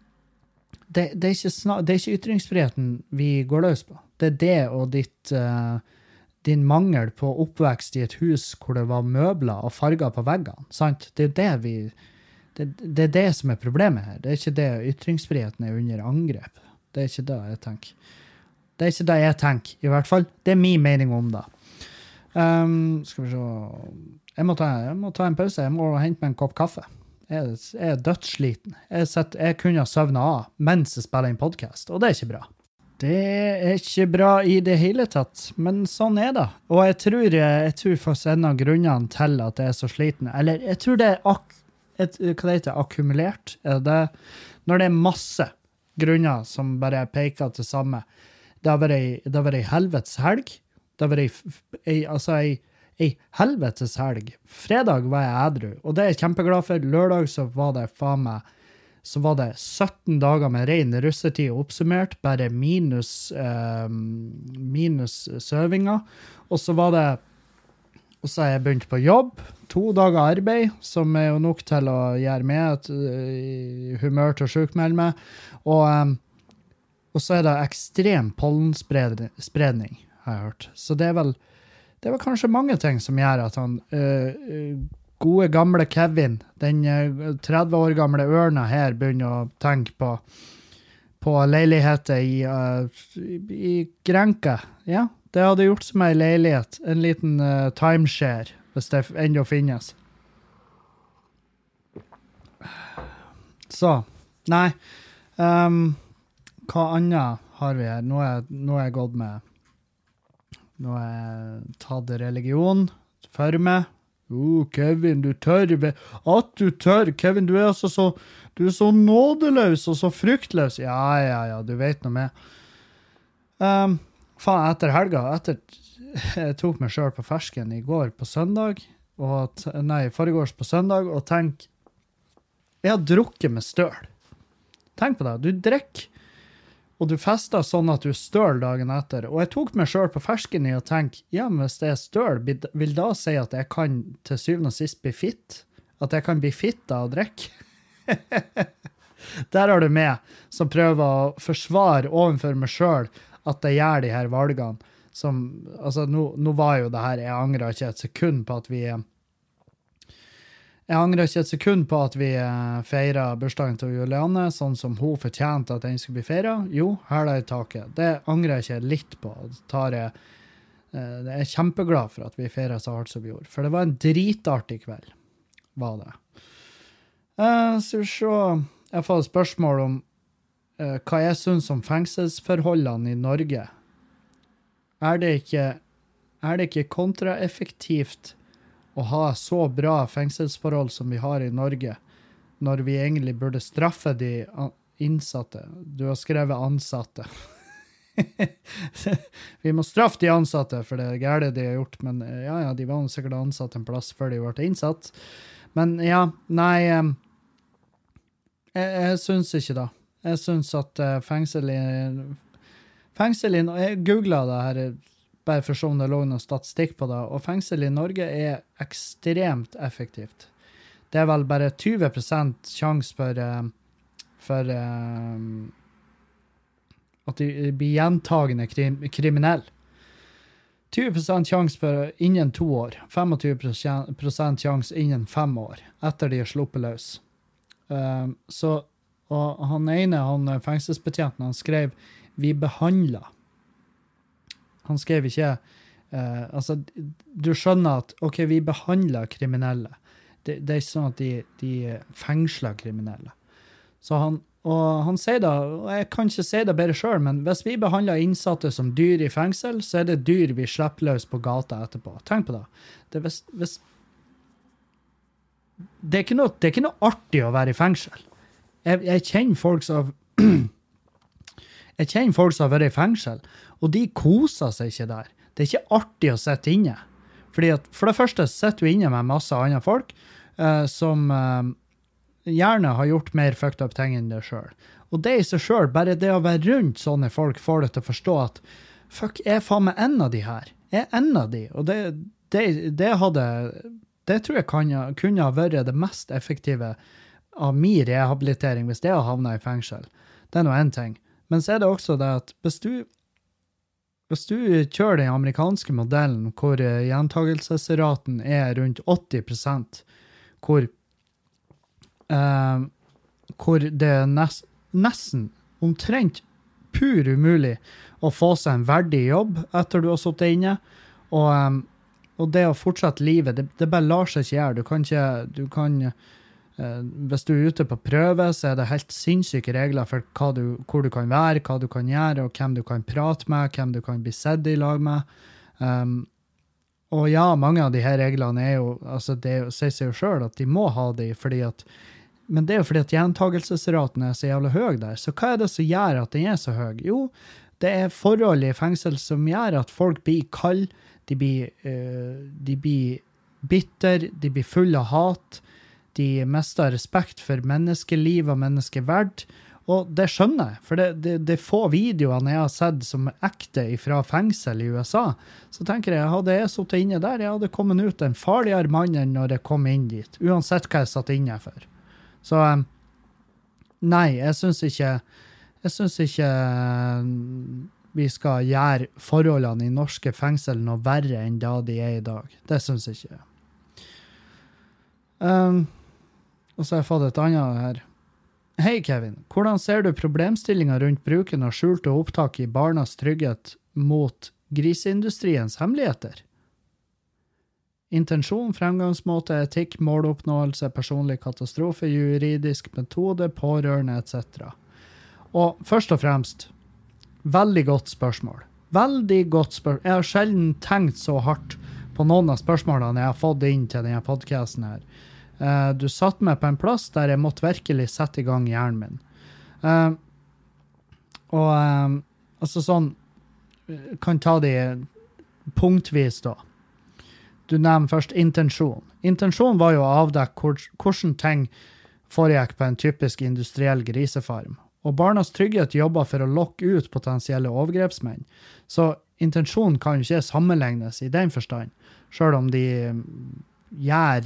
det, det, er ikke snar, det er ikke ytringsfriheten vi går løs på. Det er det og ditt... Uh, din mangel på oppvekst i et hus hvor det var møbler og farger på veggene, sant? Det er det vi, det, det er det som er problemet her. Det er ikke det ytringsfriheten er under angrep. Det er ikke det jeg tenker. Det er ikke det jeg tenker, i hvert fall. Det er min mening om det. Um, skal vi se... Jeg må, ta, jeg må ta en pause. Jeg må hente meg en kopp kaffe. Jeg, jeg er dødssliten. Jeg, setter, jeg kunne ha søvnet av mens jeg spiller en podcast, og det er ikke bra. Det er ikke bra i det hele tatt, men sånn er det. Og jeg tror, jeg tror faktisk en av grunnene til at jeg er så sliten, eller jeg tror det er ak et, hva det heter, akkumulert, er det, når det er masse grunner som bare peker til samme. Det har vært, det har vært en helvetes helg, det har vært ei, altså ei, ei helvetes helg. Fredag var jeg edru, og det er jeg kjempeglad for. Lørdag så var det faen meg, så var det sytten dager med ren russetid oppsummert, bare minus, eh, minus søvinger. Og så var det, og så har jeg begynt på jobb, to dager arbeid, som er jo nok til å gjøre meg et uh, humør til å sjukmelde meg. Og, um, og så er det ekstrem pollenspredning, har jeg hørt. Så det er vel, det er vel kanskje mange ting som gjør at han... Uh, uh, gode gamle Kevin, den tretti år gamle ørna her, begynner å tenke på, på leiligheter i, uh, i Grenke. Ja, det hadde gjort som en leilighet, en liten uh, timeshare, hvis det enda finnes. Så, nei. Um, hva annet har vi her? Nå er, nå er jeg gått med, nå er jeg tatt religion for meg. Oh, Kevin, du tør, at du tør, Kevin, du er altså så, du er så nådeløs og så fryktløs. Ja, ja, ja, du vet noe med. Um, faen, etter helga, etter, jeg tok meg selv på fersken i går på søndag, og, nei, foregårs på søndag, og tenk, jeg har drukket med støl. Tenk på det, du drikker, og du fester sånn at du støl dagen etter. Og jeg tok meg selv på fersken i å tenke, ja, men hvis det er støl, vil da si at jeg kan til syvende og sist bli fitt? At jeg kan bli fitt av å drikke? Der har du med, som prøver å forsvare ovenfor meg selv at jeg gjør de her valgene. Som, altså, nå, nå var jo det her, jeg angrer ikke et sekund på at vi... Jeg angrer ikke et sekund på at vi feirer bursdagen til Juliane, sånn som hun fortjente at den skulle bli feiret. Jo, her er det taket. Det angrer jeg ikke litt på. Det tar jeg, jeg er kjempeglad for at vi feirer så hardt som vi gjorde. For det var en dritartig kveld, var det. Uh, så så, jeg får et spørsmål om uh, hva jeg synes om fengselsforholdene i Norge. Er det ikke, er det ikke kontraeffektivt å ha så bra fengselsforhold som vi har i Norge, når vi egentlig burde straffe de innsatte. Du har skrevet ansatte. Vi må straffe de ansatte for det gærne de har gjort, men ja, ja, de var sikkert ansatt en plass før de ble innsatt. Men ja, nei, jeg, jeg synes ikke da. Jeg synes at fengsel i, fengsel i, jeg googlet det her, bare for å se om det lå noe statistikk på det, og fengsel i Norge er ekstremt effektivt. Det er vel bare tjue prosent sjanse for, for um, at de blir gjentagende krim, kriminell. tjue prosent sjanse for innen to år, tjuefem prosent sjanse innen fem år, etter de er sluppet løs. Um, så, og han ene, han fengselsbetjenten, han skrev, vi behandler. Han skrev ikke, uh, altså, du skjønner at, ok, vi behandler kriminelle. Det, det er ikke sånn at de, de fengsler kriminelle. Så han, og han sier da, og jeg kan ikke si det bedre selv, men hvis vi behandler innsatte som dyr i fengsel, så er det dyr vi slipper løs på gata etterpå. Tenk på det. Det er, hvis, hvis, det er, ikke, noe, det er ikke noe artig å være i fengsel. Jeg, jeg kjenner folk som jeg kjenner folk som har vært i fengsel, og de koser seg ikke der. Det er ikke artig å sitte inne. Fordi at, for det første sitter du inne med masse andre folk uh, som uh, gjerne har gjort mer fucked up ting enn det selv. Og det i seg selv, bare det å være rundt sånne folk får det til å forstå at fuck, jeg er faen meg en av de her. Jeg er en av de. Og det, det, det hadde, det tror jeg kan, kunne ha vært det mest effektive av min rehabilitering hvis det har havnet i fengsel. Det er noe en ting. Men så er det også det at hvis du, hvis du kjører den amerikanske modellen hvor gjentagelsesraten er rundt åtti prosent, hvor, eh, hvor det er nest, nesten omtrent pur umulig å få seg en verdig jobb etter du har sittet inne, og, um, og det å fortsette livet, det, det bare lar seg ikke gjøre. Du kan ikke, du kan... Uh, hvis du er ute på prøve, så er det helt sinnssyke regler for hva du, hvor du kan være, hva du kan gjøre, og hvem du kan prate med, hvem du kan bli sett i lag med. Um, og ja, mange av de her reglene er jo, altså det sier seg jo selv at de må ha de, fordi at, men det er jo fordi at gjentagelsesraten er så jævlig høy der. Så hva er det som gjør at den er så høy? Jo, det er forhold i fengsel som gjør at folk blir kald, de blir, uh, de blir bitter, de blir full av hat, de mister respekt for menneskeliv og menneskeverd, og det skjønner jeg, for det, det, det er få videoene jeg har sett som er ekte fra fengsel i U S A, så tenker jeg, hadde jeg sittet inne der, jeg hadde kommet ut en farligere mann enn når jeg kom inn dit, uansett hva jeg satt inne for. Så nei, jeg synes ikke, jeg synes ikke vi skal gjøre forholdene i norske fengsel noe verre enn da de er i dag. Det synes jeg ikke. Um, Og så har jeg fått et annet her. Hei Kevin, hvordan ser du problemstillinger rundt bruken av skjulte opptak i barnas trygghet mot griseindustriens hemmeligheter? Intensjon, fremgangsmåte, etikk, måloppnåelse, personlig katastrofe, juridisk metode, pårørende, et cetera. Og først og fremst, veldig godt spørsmål. Veldig godt spørsmål. Jeg har sjelden tenkt så hardt på noen av spørsmålene jeg har fått inn til denne podcasten her. Uh, du satt meg på en plass der jeg måtte virkelig sette i gang hjernen min. Uh, og um, altså sånn, kan ta de punktvis da. Du nevner først intensjon. Intensjon var jo å avdekke hvor, hvordan ting foregikk på en typisk industriell grisefarm. Og Barnas Trygghet jobber for å lokke ut potensielle overgrepsmenn. Så intensjon kan jo ikke sammenlignes i den forstand, selv om de gjør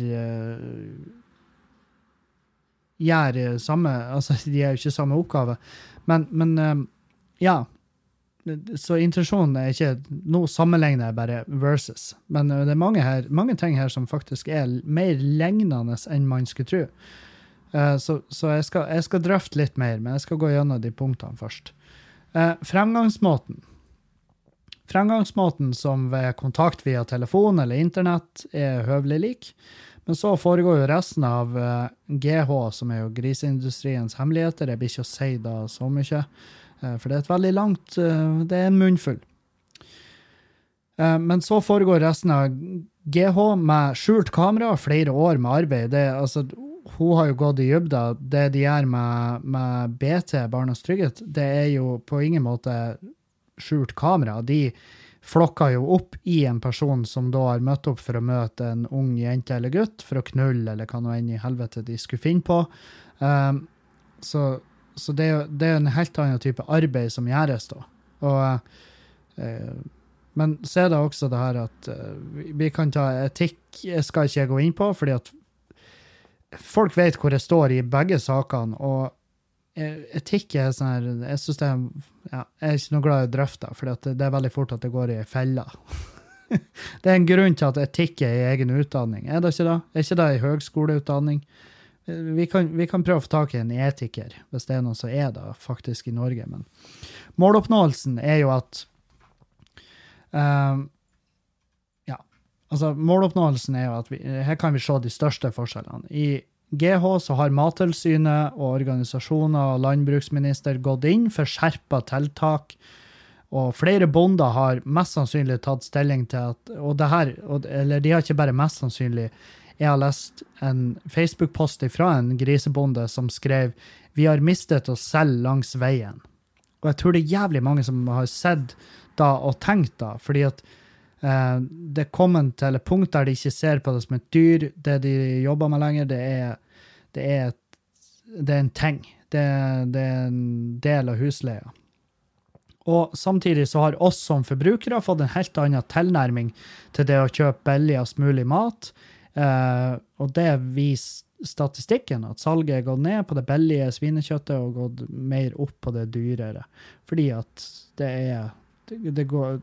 gjør samme, altså de er jo ikke samme oppgave, men, men ja, så intensjonen er ikke, nå sammenligner jeg bare versus, men det er mange, her, mange ting her som faktisk er mer lignende enn man skulle tro. Så, så jeg, skal, jeg skal drøfte litt mer, men jeg skal gå gjennom de punktene først. Fremgangsmåten. Fremgangsmåten som ved kontakt via telefon eller internett er høvelig lik, men så foregår jo resten av uh, G H, som er jo griseindustriens hemmeligheter. Jeg blir ikke å si da så mye, uh, for det er et veldig langt, uh, det er en munnfull. Uh, men så foregår resten av G H med skjult kamera, flere år med arbeid. Det, altså, hun har jo gått i dybda. Det de gjør med, med B T, Barnas Trygghet, det er jo på ingen måte skjult kamera. De flokker jo opp i en person som da har møtt opp for å møte en ung jente eller gutt, for å knulle, eller hva noe enn i helvete de skulle finne på. Um, så så det, er jo, det er en helt annen type arbeid som gjøres da. Og, uh, men så er det også det her at uh, vi, vi kan ta etikk, jeg skal ikke gå inn på, fordi at folk vet hvor jeg står i begge sakene, og etikk er sånn her, jeg synes det er, ja, jeg er ikke noe glad i å drøfte, for det, det er veldig fort at det går i fella. Det er en grunn til at etikk er i egen utdanning. Er det ikke det? Er ikke det i høgskoleutdanning? Vi kan, vi kan prøve å få tak i en etiker, hvis det er noe som er det faktisk i Norge. Men måloppnåelsen er jo at um, ja, altså måloppnåelsen er jo at vi, her kan vi se de største forskjellene. I G H så har Mattilsynet og organisasjoner og landbruksminister gått inn for skjerpet tiltak, og flere bonder har mest sannsynlig tatt stilling til at, og det her, og, eller de har ikke bare mest sannsynlig, jeg har lest en Facebook-post fra en grisebonde som skrev, vi har mistet oss selv langs veien. Og jeg tror det er jævlig mange som har sett da og tenkt da, fordi at eh, det kommer til et punkt der de ikke ser på det som et dyr, det de jobber med lenger, det er, det er, et, det er en ting, det, det er en del av husleia. Og samtidig så har oss som forbrukere fått en helt annen tilnærming til det å kjøpe billigast mulig mat, Uh, og det viser statistikken at salget er gått ned på det billige svinekjøttet og gått mer opp på det dyrere. Fordi at det er, det, det går,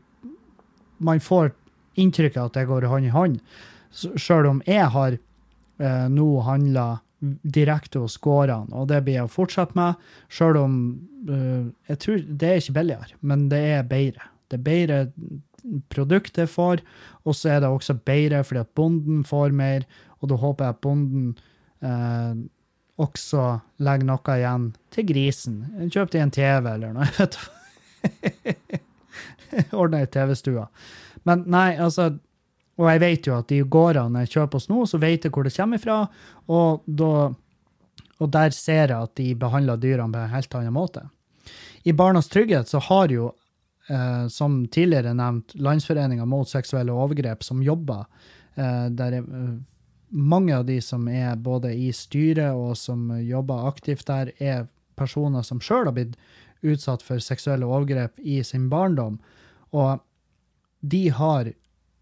man får inntrykk av at det går hånd i hånd. Så, selv om jeg har uh, nå handlet direkte hos gårdene, og det blir jeg å fortsette med, selv om uh, jeg tror det er ikke billigere, men det er bedre. Det er bedre produktet får, og så er det også bedre fordi at bonden får mer, og da håper jeg at bonden eh, også legger noe igjen til grisen. Kjøp deg en T V eller noe, jeg vet. Ordner i T V-stua. Men nei, altså, og jeg vet jo at de gårdene jeg kjøper hos nå, så vet jeg hvor det kommer ifra, og, da, og der ser jeg at de behandler dyrene på en helt annen måte. I Barnas Trygghet så har jo Uh, som tidligere nevnt, Landsforeningen mot seksuelle overgrep som jobber, uh, der er, uh, mange av de som er både i styret og som jobber aktivt der, er personer som selv har blitt utsatt for seksuelle overgrep i sin barndom, og de har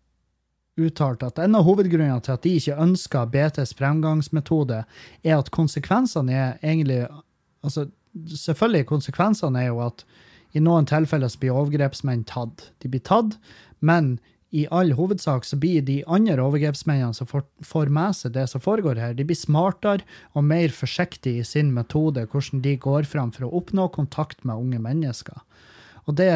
uttalt at en av hovedgrunnene til at de ikke ønsker B T's fremgangsmetode er at konsekvensene er egentlig, altså selvfølgelig konsekvensene er jo at i noen tilfeller så blir overgrepsmenn tatt. De blir tatt, men i all hovedsak så blir de andre overgrepsmennene som får, får med seg det som foregår her, de blir smartere og mer forsiktige i sin metode, hvordan de går frem for å oppnå kontakt med unge mennesker. Og det,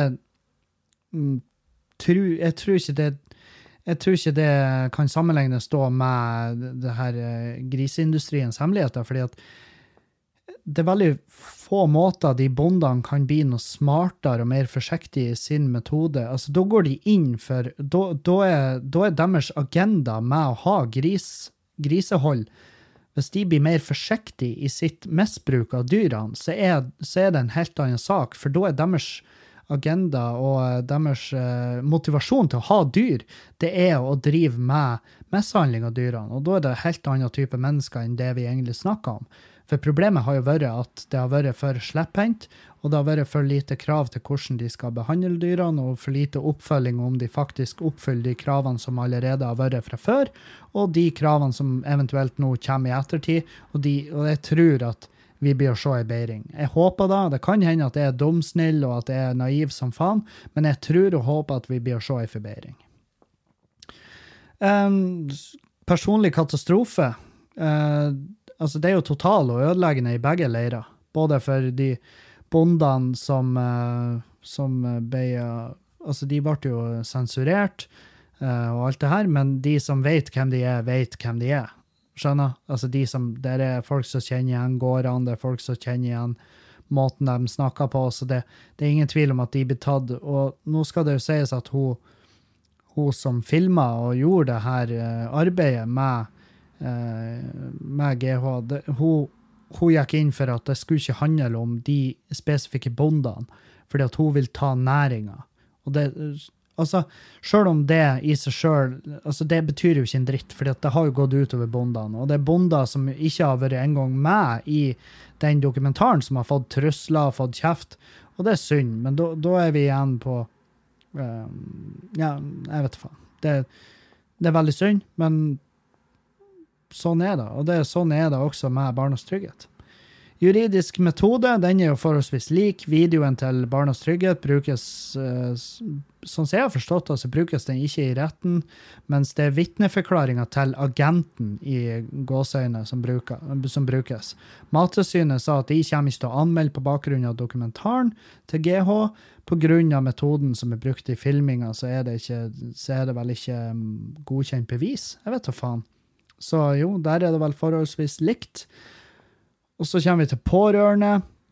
mm, tru, jeg, tror ikke det jeg tror ikke det kan sammenlignes da med det her griseindustriens hemmeligheter, fordi at det er veldig få måter de bondene kan bli noe smartere og mer forsiktige i sin metode. Altså, da går de inn for, da, da, er, da er deres agenda med å ha gris, grisehold. Hvis de blir mer forsiktige i sitt misbruk av dyrene, så er, så er det en helt annen sak, for da er deres agenda og deres uh, motivasjon til å ha dyr, det er å drive med mishandling av dyrene, og da er det helt annen type mennesker enn det vi egentlig snakker om. For problemet har jo vært at det har vært for slepphendt, og det har vært for lite krav til hvordan de skal behandle dyrene, og for lite oppfølging om de faktisk oppfyller de kravene som allerede har vært fra før, og de kravene som eventuelt nå kommer i ettertid, og, de, og jeg tror at vi blir å se i beiring. Jeg håper da, det kan hende at jeg er dumsnill og at jeg er naiv som faen, men jeg tror og håper at vi blir å se i forbedring. Um, personlig katastrofe. Uh, Altså, det er jo total og ødeleggende i begge leirer. Både for de bondene som, uh, som ble, uh, altså de ble jo sensurert uh, og alt det her, men de som vet hvem de er, vet hvem de er. Skjønner? Altså de som, det er folk som kjenner igjen gårdene, det er folk som kjenner igjen måten de snakker på, så det, det er ingen tvil om at de blir tatt. Og nå skal det jo sies at hun, hun som filmet og gjorde det her uh, arbeidet med, uh, med G H, det, hun, hun gikk inn for at det skulle ikke handle om de spesifikke bondene, fordi at hun vil ta næringa. Og det, altså, selv om det i seg selv, altså det betyr jo ikke en dritt, fordi at det har jo gått utover bondene, og det er bonder som ikke har vært en gang med i den dokumentaren som har fått trusler, fått kjeft, og det er synd, men da, da er vi igjen på Um, ja, jeg vet faen. Det, det er veldig synd, men sånn er det, og det, sånn er det også med Barnas Trygghet. Juridisk metode, den er jo forholdsvis lik. Videoen til Barnas Trygghet brukes, uh, sånn som jeg har forstått, altså brukes den ikke i retten, mens det er vittneforklaringen til agenten i gåseøyne som, bruker, som brukes. Mattilsynet sa at de kommer ikke til å anmelde på bakgrunn av dokumentaren til G H. På grunn av metoden som er brukt i filminga, så er det, ikke, så er det vel ikke godkjent bevis. Jeg vet da faen. Så jo, der er det vel forholdsvis likt. Og så kommer vi til pårørende.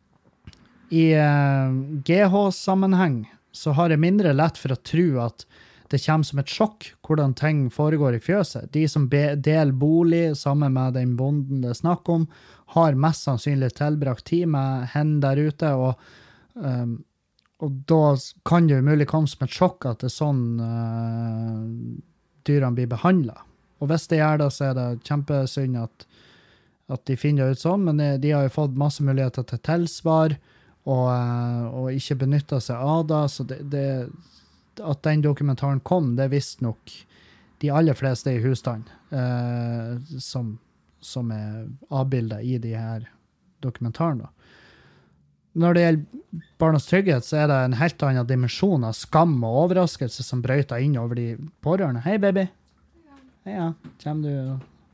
I uh, G H-sammenheng så har jeg mindre lett for å tro at det kommer som et sjokk hvordan ting foregår i fjøset. De som be- deler bolig sammen med den bonden det er snakk om, har mest sannsynlig tilbrakt tid med henne der ute, og, um, og da kan det jo mulig komme som et sjokk at det er sånn uh, dyrene blir behandlet. Og hvis det gjør det, så er det kjempesynd at at de finner det ut sånn, men de har jo fått masse muligheter til tilsvar, og, og ikke benyttet seg av det, så det, det, at den dokumentaren kom, det visste nok de aller fleste i husstand, eh, som, som er avbildet i de her dokumentarene. Når det gjelder Barnas Trygghet, så er det en helt annen dimensjon av skam og overraskelse som brøyter inn over de pårørende. Hei, baby! Hei, ja. Kommer du...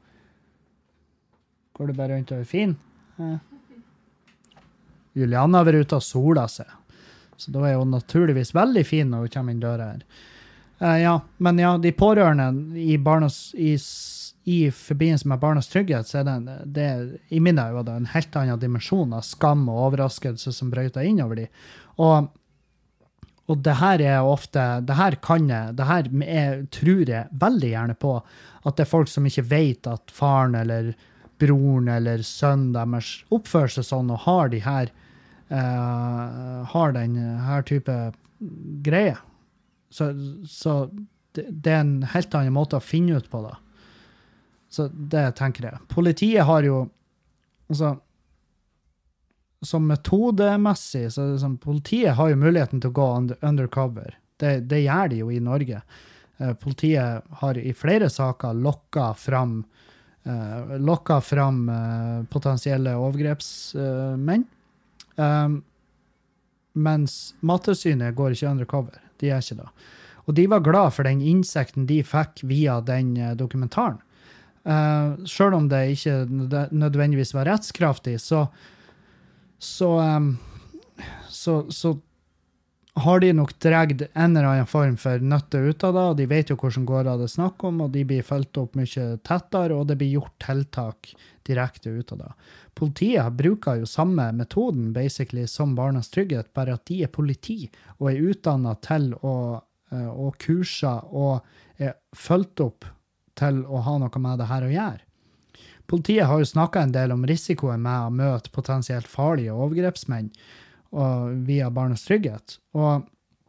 Går du bare rundt og er fin? Ja. Juliana har vært ute og sola seg. Så da er hun naturligvis veldig fin når hun kommer inn døra her. Uh, ja, men ja, de pårørende i, barnas, i, i forbindelse med Barnas Trygghet, så er det, det i mine øyne en helt annen dimensjon av skam og overraskelse som brøyter inn over de. Og, og det her er ofte, det her kan jeg, det her er, tror jeg veldig gjerne på, at det er folk som ikke vet at faren eller broren eller sønnen deres oppfører seg sånn og har de her uh, har den her type greie. Så, så det, det er en helt annen måte å finne ut på det. Så det tenker jeg. Politiet har jo altså, som metodemessig så sånn, politiet har jo muligheten til å gå under, undercover. Det, det gjør de jo i Norge. Uh, politiet har i flere saker lokket fram Uh, lokket fram uh, potensielle overgrepsmenn. Uh, um, mens Mattilsynet går ikke undercover. De er ikke det. Og de var glad for den innsikten de fikk via den uh, dokumentaren. Uh, selv om det ikke nødvendigvis var rettskraftig, så så, um, så, så har de nok dregd en eller annen form for nøtte ut av det, og de vet jo hvordan går det snakk om, og de blir følt opp mye tettere, og det blir gjort tiltak direkte ut av det. Politiet bruker jo samme metoden, basically, som Barnas Trygghet, bare at de er politi, og er utdannet til å, å kurse, og er følt opp til å ha noe med det her å gjøre. Politiet har jo snakket en del om risikoen med å møte potensielt farlige overgrepsmenn, og via Barnas Trygghet. Og,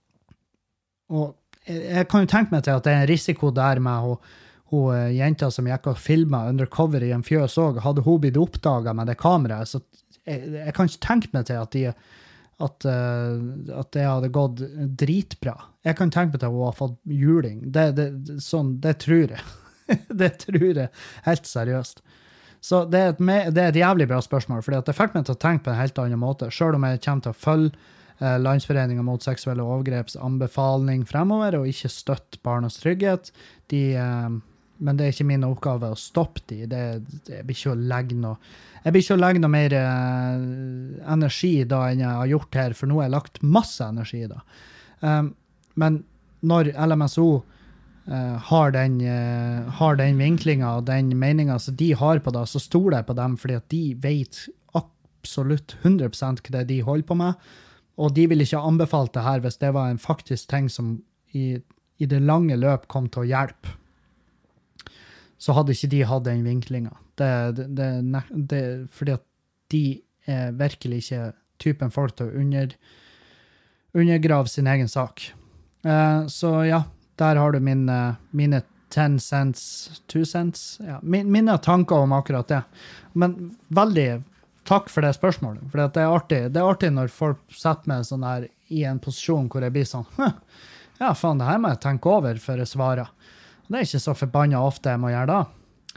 og jeg kan jo tenke meg til at det er en risiko der med hun, hun jenta som gikk og filmet undercover i en fjøs også. Hadde hun blitt oppdaget med det kameraet, så jeg, jeg kan ikke tenke meg til at, de, at, uh, at det hadde gått dritbra. Jeg kan tenke meg til at hun har fått juling. Det, det, sånn, det tror jeg. Det tror jeg helt seriøst. Så det er, et, det er et jævlig bra spørsmål, fordi at det fikk meg til å tenke på en helt annen måte, selv om jeg kommer til å følge eh, Landsforeningen mot seksuelle overgreps anbefaling fremover, og ikke støtte Barnas Trygghet. De, eh, men det er ikke min oppgave å stoppe de. Det, det blir ikke å legge noe, jeg blir ikke å legge noe mer eh, energi da enn jeg har gjort her, for nå har jeg lagt masse energi da. Um, men når L M S O Uh, har den, uh, har den vinklinga og den meninga som de har på det, så stoler jeg på dem, fordi at de vet absolutt hundre prosent hva det de holder på med, og de vil ikke ha anbefalt det her hvis det var en faktisk ting som i, i det lange løp kom til å hjelpe, så hadde ikke de hatt den vinklingen. Det, det, det, det, fordi at de er virkelig ikke typen folk til å under, undergrave sin egen sak. Uh, så ja, der har du min, uh, mine ten cents, two cents, ja, min, mine tanker om akkurat det. Men veldig takk for det spørsmålet, for det er artig. Det er artig når folk setter meg sånn her i en posisjon hvor jeg blir sånn, ja, faen, det her må jeg tenke over før jeg svarer. Det er ikke så forbannet ofte jeg må gjøre da.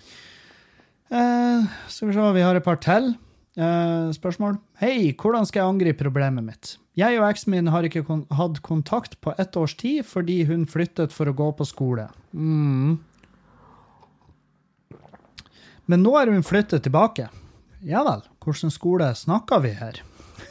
Eh, skal vi se, vi har et par til eh, spørsmål. Hei, hvordan skal jeg angripe problemet mitt? Jeg og eksen min har ikke kon- hatt kontakt på ett års tid fordi hun flyttet for å gå på skole. Mm. Men nå er hun flyttet tilbake. Ja vel, hvordan skole snakker vi her?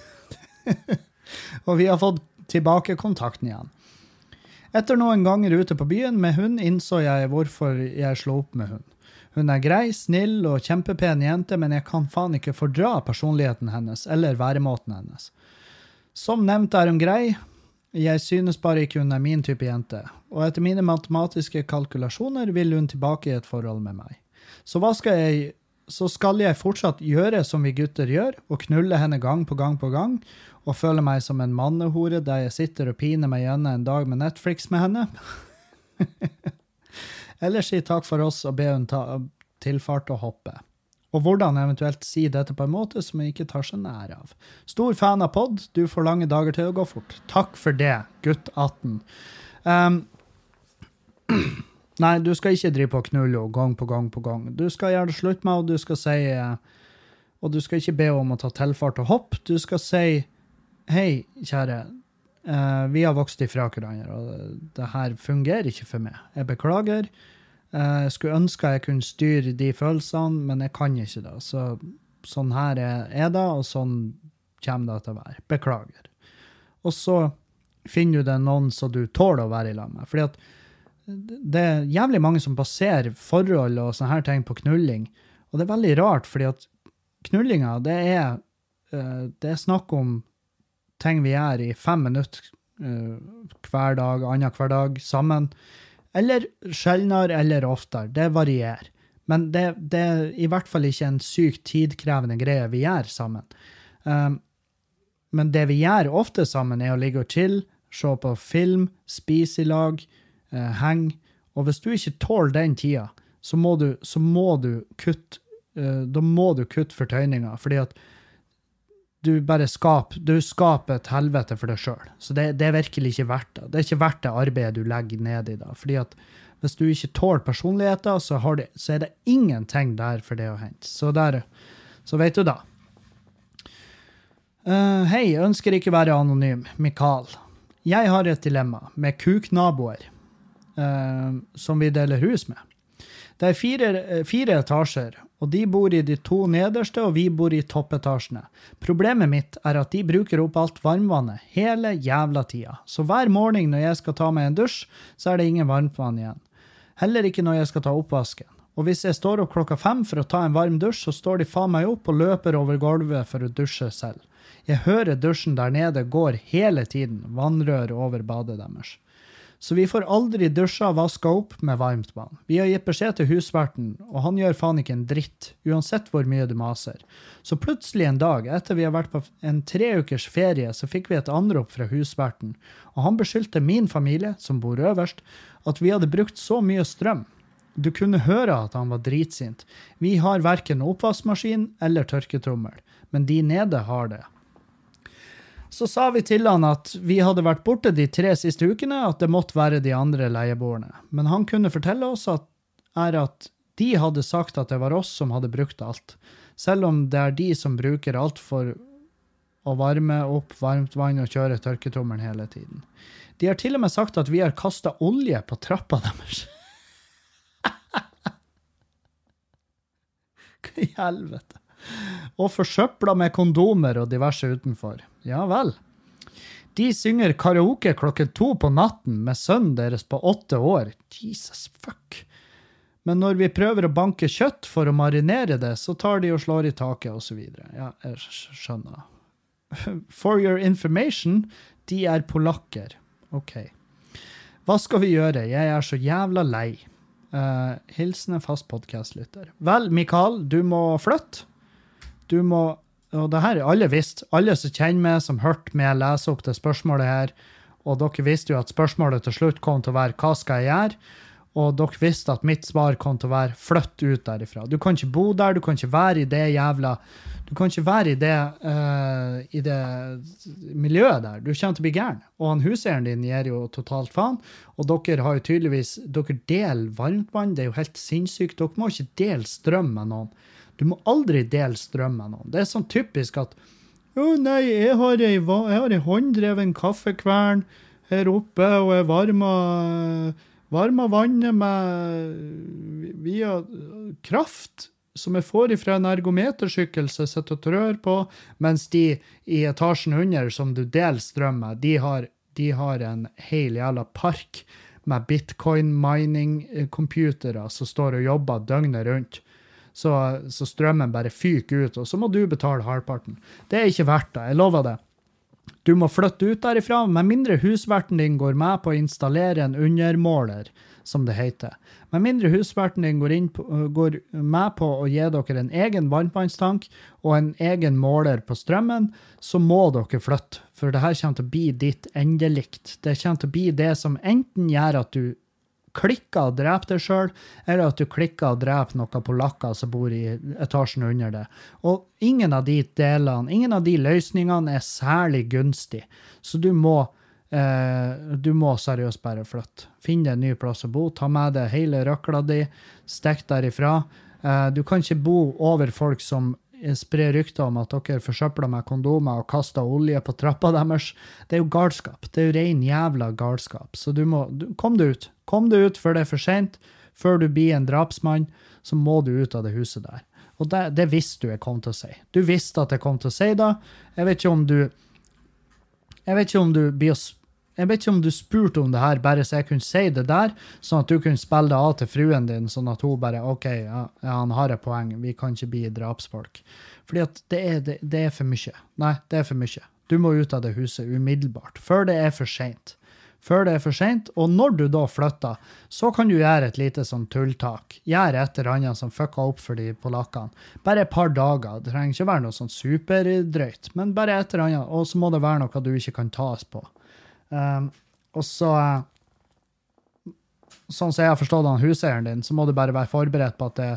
Og vi har fått tilbake kontakten igjen. Etter noen ganger ute på byen med hund innså jeg hvorfor jeg slo opp med hund. Hun er grei, snill og kjempepen jente, men jeg kan faen ikke fordra personligheten hennes eller væremåten hennes. Som nevnt er hun grei, jeg synes bare ikke hun er min type jente, og etter mine matematiske kalkulasjoner vil hun tilbake i et forhold med meg. Så hva skal jeg, så skal jeg fortsatt gjøre som vi gutter gjør, og knulle henne gang på gang på gang, og føle meg som en mannehore der jeg sitter og piner meg gjennom en dag med Netflix med henne. Eller si takk for oss og be hun ta tilfart og hoppe. Og hvordan eventuelt si dette på en måte som jeg ikke tar seg nær av. Stor fan av podd, du får lange dager til å gå fort. Takk for det, gutt atten. Um, nei, du skal ikke drive på knulle gang på gang på gang. Du skal gjøre det slutt med, og du skal si, og du skal ikke be om å ta tilfart og hopp. Du skal si, hei, kjære, uh, vi har vokst ifra hverandre, og det her fungerer ikke for meg. Jeg beklager. Uh, jeg skulle ønske jeg kunne styre de følelsene, men jeg kan ikke det. Så sånn her er, er det, og sånn kommer det til å være. Beklager. Og så finner du det noen som du tåler å være i lag med. Fordi at det er jævlig mange som baserer forhold og sånne her ting på knulling. Og det er veldig rart, fordi at knullinga, det er, uh, det er snakk om ting vi gjør i fem minutter uh, hver dag, annen hver dag, sammen. Eller sjeldnere, eller oftere. Det varierer. Men det, det er i hvert fall ikke en sykt tidkrevende greie vi gjør sammen. Um, men det vi gjør ofte sammen er å ligge og chill, se på film, spise i lag, uh, henge. Og hvis du ikke tåler den tida, så må du, så må du kutte, uh, da må du kutte fortøyninger, fordi at du bare skaper, du skaper et helvete for deg selv. Så det, det er virkelig ikke verdt det. Det er ikke verdt det arbeidet du legger ned i da. Fordi at hvis du ikke tåler personligheter, så, har det, så er det ingenting der for det å hente. Så der, så vet du da. Uh, hei, ønsker ikke være anonym. Mikael. Jeg har et dilemma med kuknaboer uh, som vi deler hus med. Det er fire, fire etasjer, og de bor i de to nederste, og vi bor i toppetasjene. Problemet mitt er at de bruker opp alt varmvannet hele jævla tida. Så hver morgen når jeg skal ta meg en dusj, så er det ingen varmtvann igjen. Heller ikke når jeg skal ta oppvasken. Og hvis jeg står opp klokka fem for å ta en varm dusj, så står de faen meg opp og løper over gulvet for å dusje selv. Jeg hører dusjen der nede går hele tiden, vannrør over badet deres. Så vi får aldri dusja og vaska opp med varmt vann. Vi har gitt beskjed til husverten, og han gjør faen ikke en dritt, uansett hvor mye du maser. Så plutselig en dag, etter vi har vært på en tre ukers ferie, så fikk vi et anrop fra husverten, og han beskyldte min familie, som bor øverst, at vi hadde brukt så mye strøm. Du kunne høre at han var dritsint. Vi har hverken oppvaskmaskin eller tørketrommel, men de nede har det. Så sa vi til han at vi hadde vært borte de tre siste ukene, at det måtte være de andre leieboerne. Men han kunne fortelle oss at, er at de hadde sagt at det var oss som hadde brukt alt, selv om det er de som bruker alt for å varme opp varmt vann og kjøre tørketrommelen hele tiden. De har til og med sagt at vi har kastet olje på trappa deres. Hva i helvete? Og forsøpla med kondomer og diverse utenfor. Ja vel. De synger karaoke klokken to på natten med sønnen deres på åtte år. Jesus fuck. Men når vi prøver å banke kjøtt for å marinere det, så tar de og slår i taket og så videre. Ja, jeg skjønner. For your information, de er polakker. Ok. Hva skal vi gjøre? Jeg er så jævla lei. Uh, hilsen en fast podcastlytter. Vel, Mikael, du må flytte. Du må, og det her er alle visst, alle som kjenner meg, som hørte meg lese opp det spørsmålet her, og dere visste jo at spørsmålet til slutt kom til å være, hva skal jeg gjøre? Og dere visste at mitt svar kom til å være, flytt ut derifra. Du kan ikke bo der, du kan ikke være i det jævla, du kan ikke være i det, uh, i det miljøet der. Du kommer til å bli gæren. Og han huseieren din gir jo totalt faen, og dere har jo tydeligvis, dere deler varmtvann, det er jo helt sinnssykt. Dere må ikke dele strøm med noen. Du må aldri dele strøm med noen. Det er sånn typisk at, å nei, jeg har ei, jeg har ei hånddreven kaffekvern her oppe, og jeg varmer... varma vannet med via kraft som jeg får ifra en ergometersykkel som jeg sitter og trør på, mens de i etasjen under som du deler strøm med, de har, de har en hel jævla park med bitcoin-mining-computere som står og jobber døgnet rundt. Så, så strømmen bare fyker ut, og så må du betale halvparten. Det er ikke verdt det, jeg lover det. Du må flytte ut derifra, med mindre husverten din går med på å installere en undermåler, som det heter. Med mindre husverten din går, inn på, går med på å gi dere en egen varmtvannstank og en egen måler på strømmen, så må dere flytte, for det her kommer til å bli ditt endelikt. Det kommer til å bli det som enten gjør at du klikker og dreper deg selv, eller at du klikker og dreper noen polakker som bor i etasjen under det. Og ingen av de delene, ingen av de løsningene er særlig gunstig. Så du må, eh, du må seriøst bare flytte. Finn deg en ny plass å bo, ta med deg hele røkla di, stikk derifra. Eh, du kan ikke bo over folk som sprer rykter om at dere forsøpler med kondomer og kaster olje på trappa deres. Det er jo galskap. Det er jo ren jævla galskap. Så du må, du, kom deg ut. Kom deg ut før det er for sent. Før du blir en drapsmann, så må du ut av det huset der. Og det, det visste du jeg kom til å si. Du visste at jeg kom til å si det. Jeg vet ikke om du, jeg vet ikke om du blir å Jeg vet ikke om du spurte om det her, bare så jeg kunne si det der, sånn at du kunne spille det av til fruen din, sånn at hun bare, ok, ja, ja, han har et poeng, vi kan ikke bli drapsfolk. Fordi at det er, det, det er for mye. Nei, det er for mye. Du må ut av det huset umiddelbart, før det er for sent. Før det er for sent, og når du da flytter, så kan du gjøre et lite sånn tulltak. Gjøre et eller annet som fucker opp for de polakkene. Bare et par dager, det trenger ikke være noe sånn superdrøyt, men bare et eller annet, og så må det være noe du ikke kan tas på. Um, og så sånn som jeg har forstått han huseieren din, så må du bare være forberedt på at det,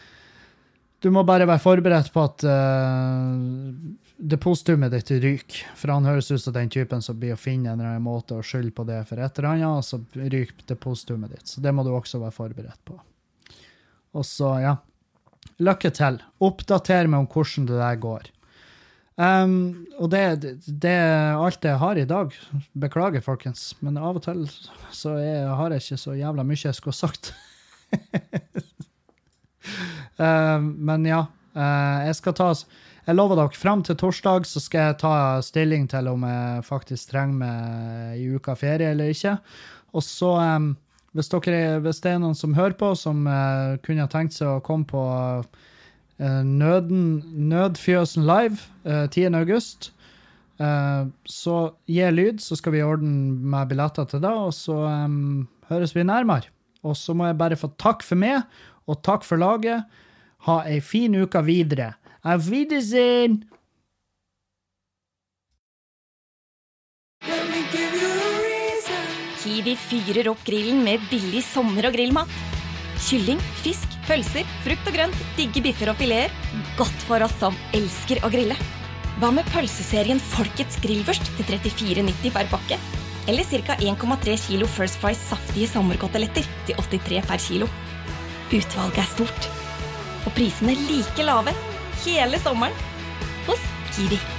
du må bare være forberedt på at uh, depositumet ditt ryker, for han høres ut som den typen som blir å finne en eller annen måte å skylde på det for et eller annet, og så ryker depositumet ditt, så det må du også være forberedt på. Og så, ja, lykke til, oppdater meg om hvordan det der går. Um, og det, det, det er alt jeg har i dag. Beklager, folkens. Men av og til så er, har jeg ikke så jævla mye jeg skulle sagt. um, men ja, uh, jeg skal ta jeg lover dere, frem til torsdag så skal jeg ta stilling til om jeg faktisk trenger meg i uka ferie eller ikke. Og så um, hvis, dere, hvis det er noen som hører på som uh, kunne ha tenkt seg å komme på Uh, nøden, nødfjøsen live uh, tiende august uh, så gi lyd, så skal vi ordne med billetter til det, og så um, høres vi nærmere. Og så må jeg bare få takk for meg, og takk for laget. Ha en fin uke videre. Auf Wiedersehen! Kiwi fyrer opp grillen med billig sommer- og grillmat. Kylling, fisk, pølser, frukt og grønt, digge biffer og fileter. Godt for oss som elsker å grille. Hva med pølseserien Folkets grillvørst til trettifire nitti per pakke? Eller cirka en komma tre kilo First Price saftige sommerkoteletter til åttitre per kilo. Utvalget er stort. Og prisene like lave hele sommeren hos Kiwi.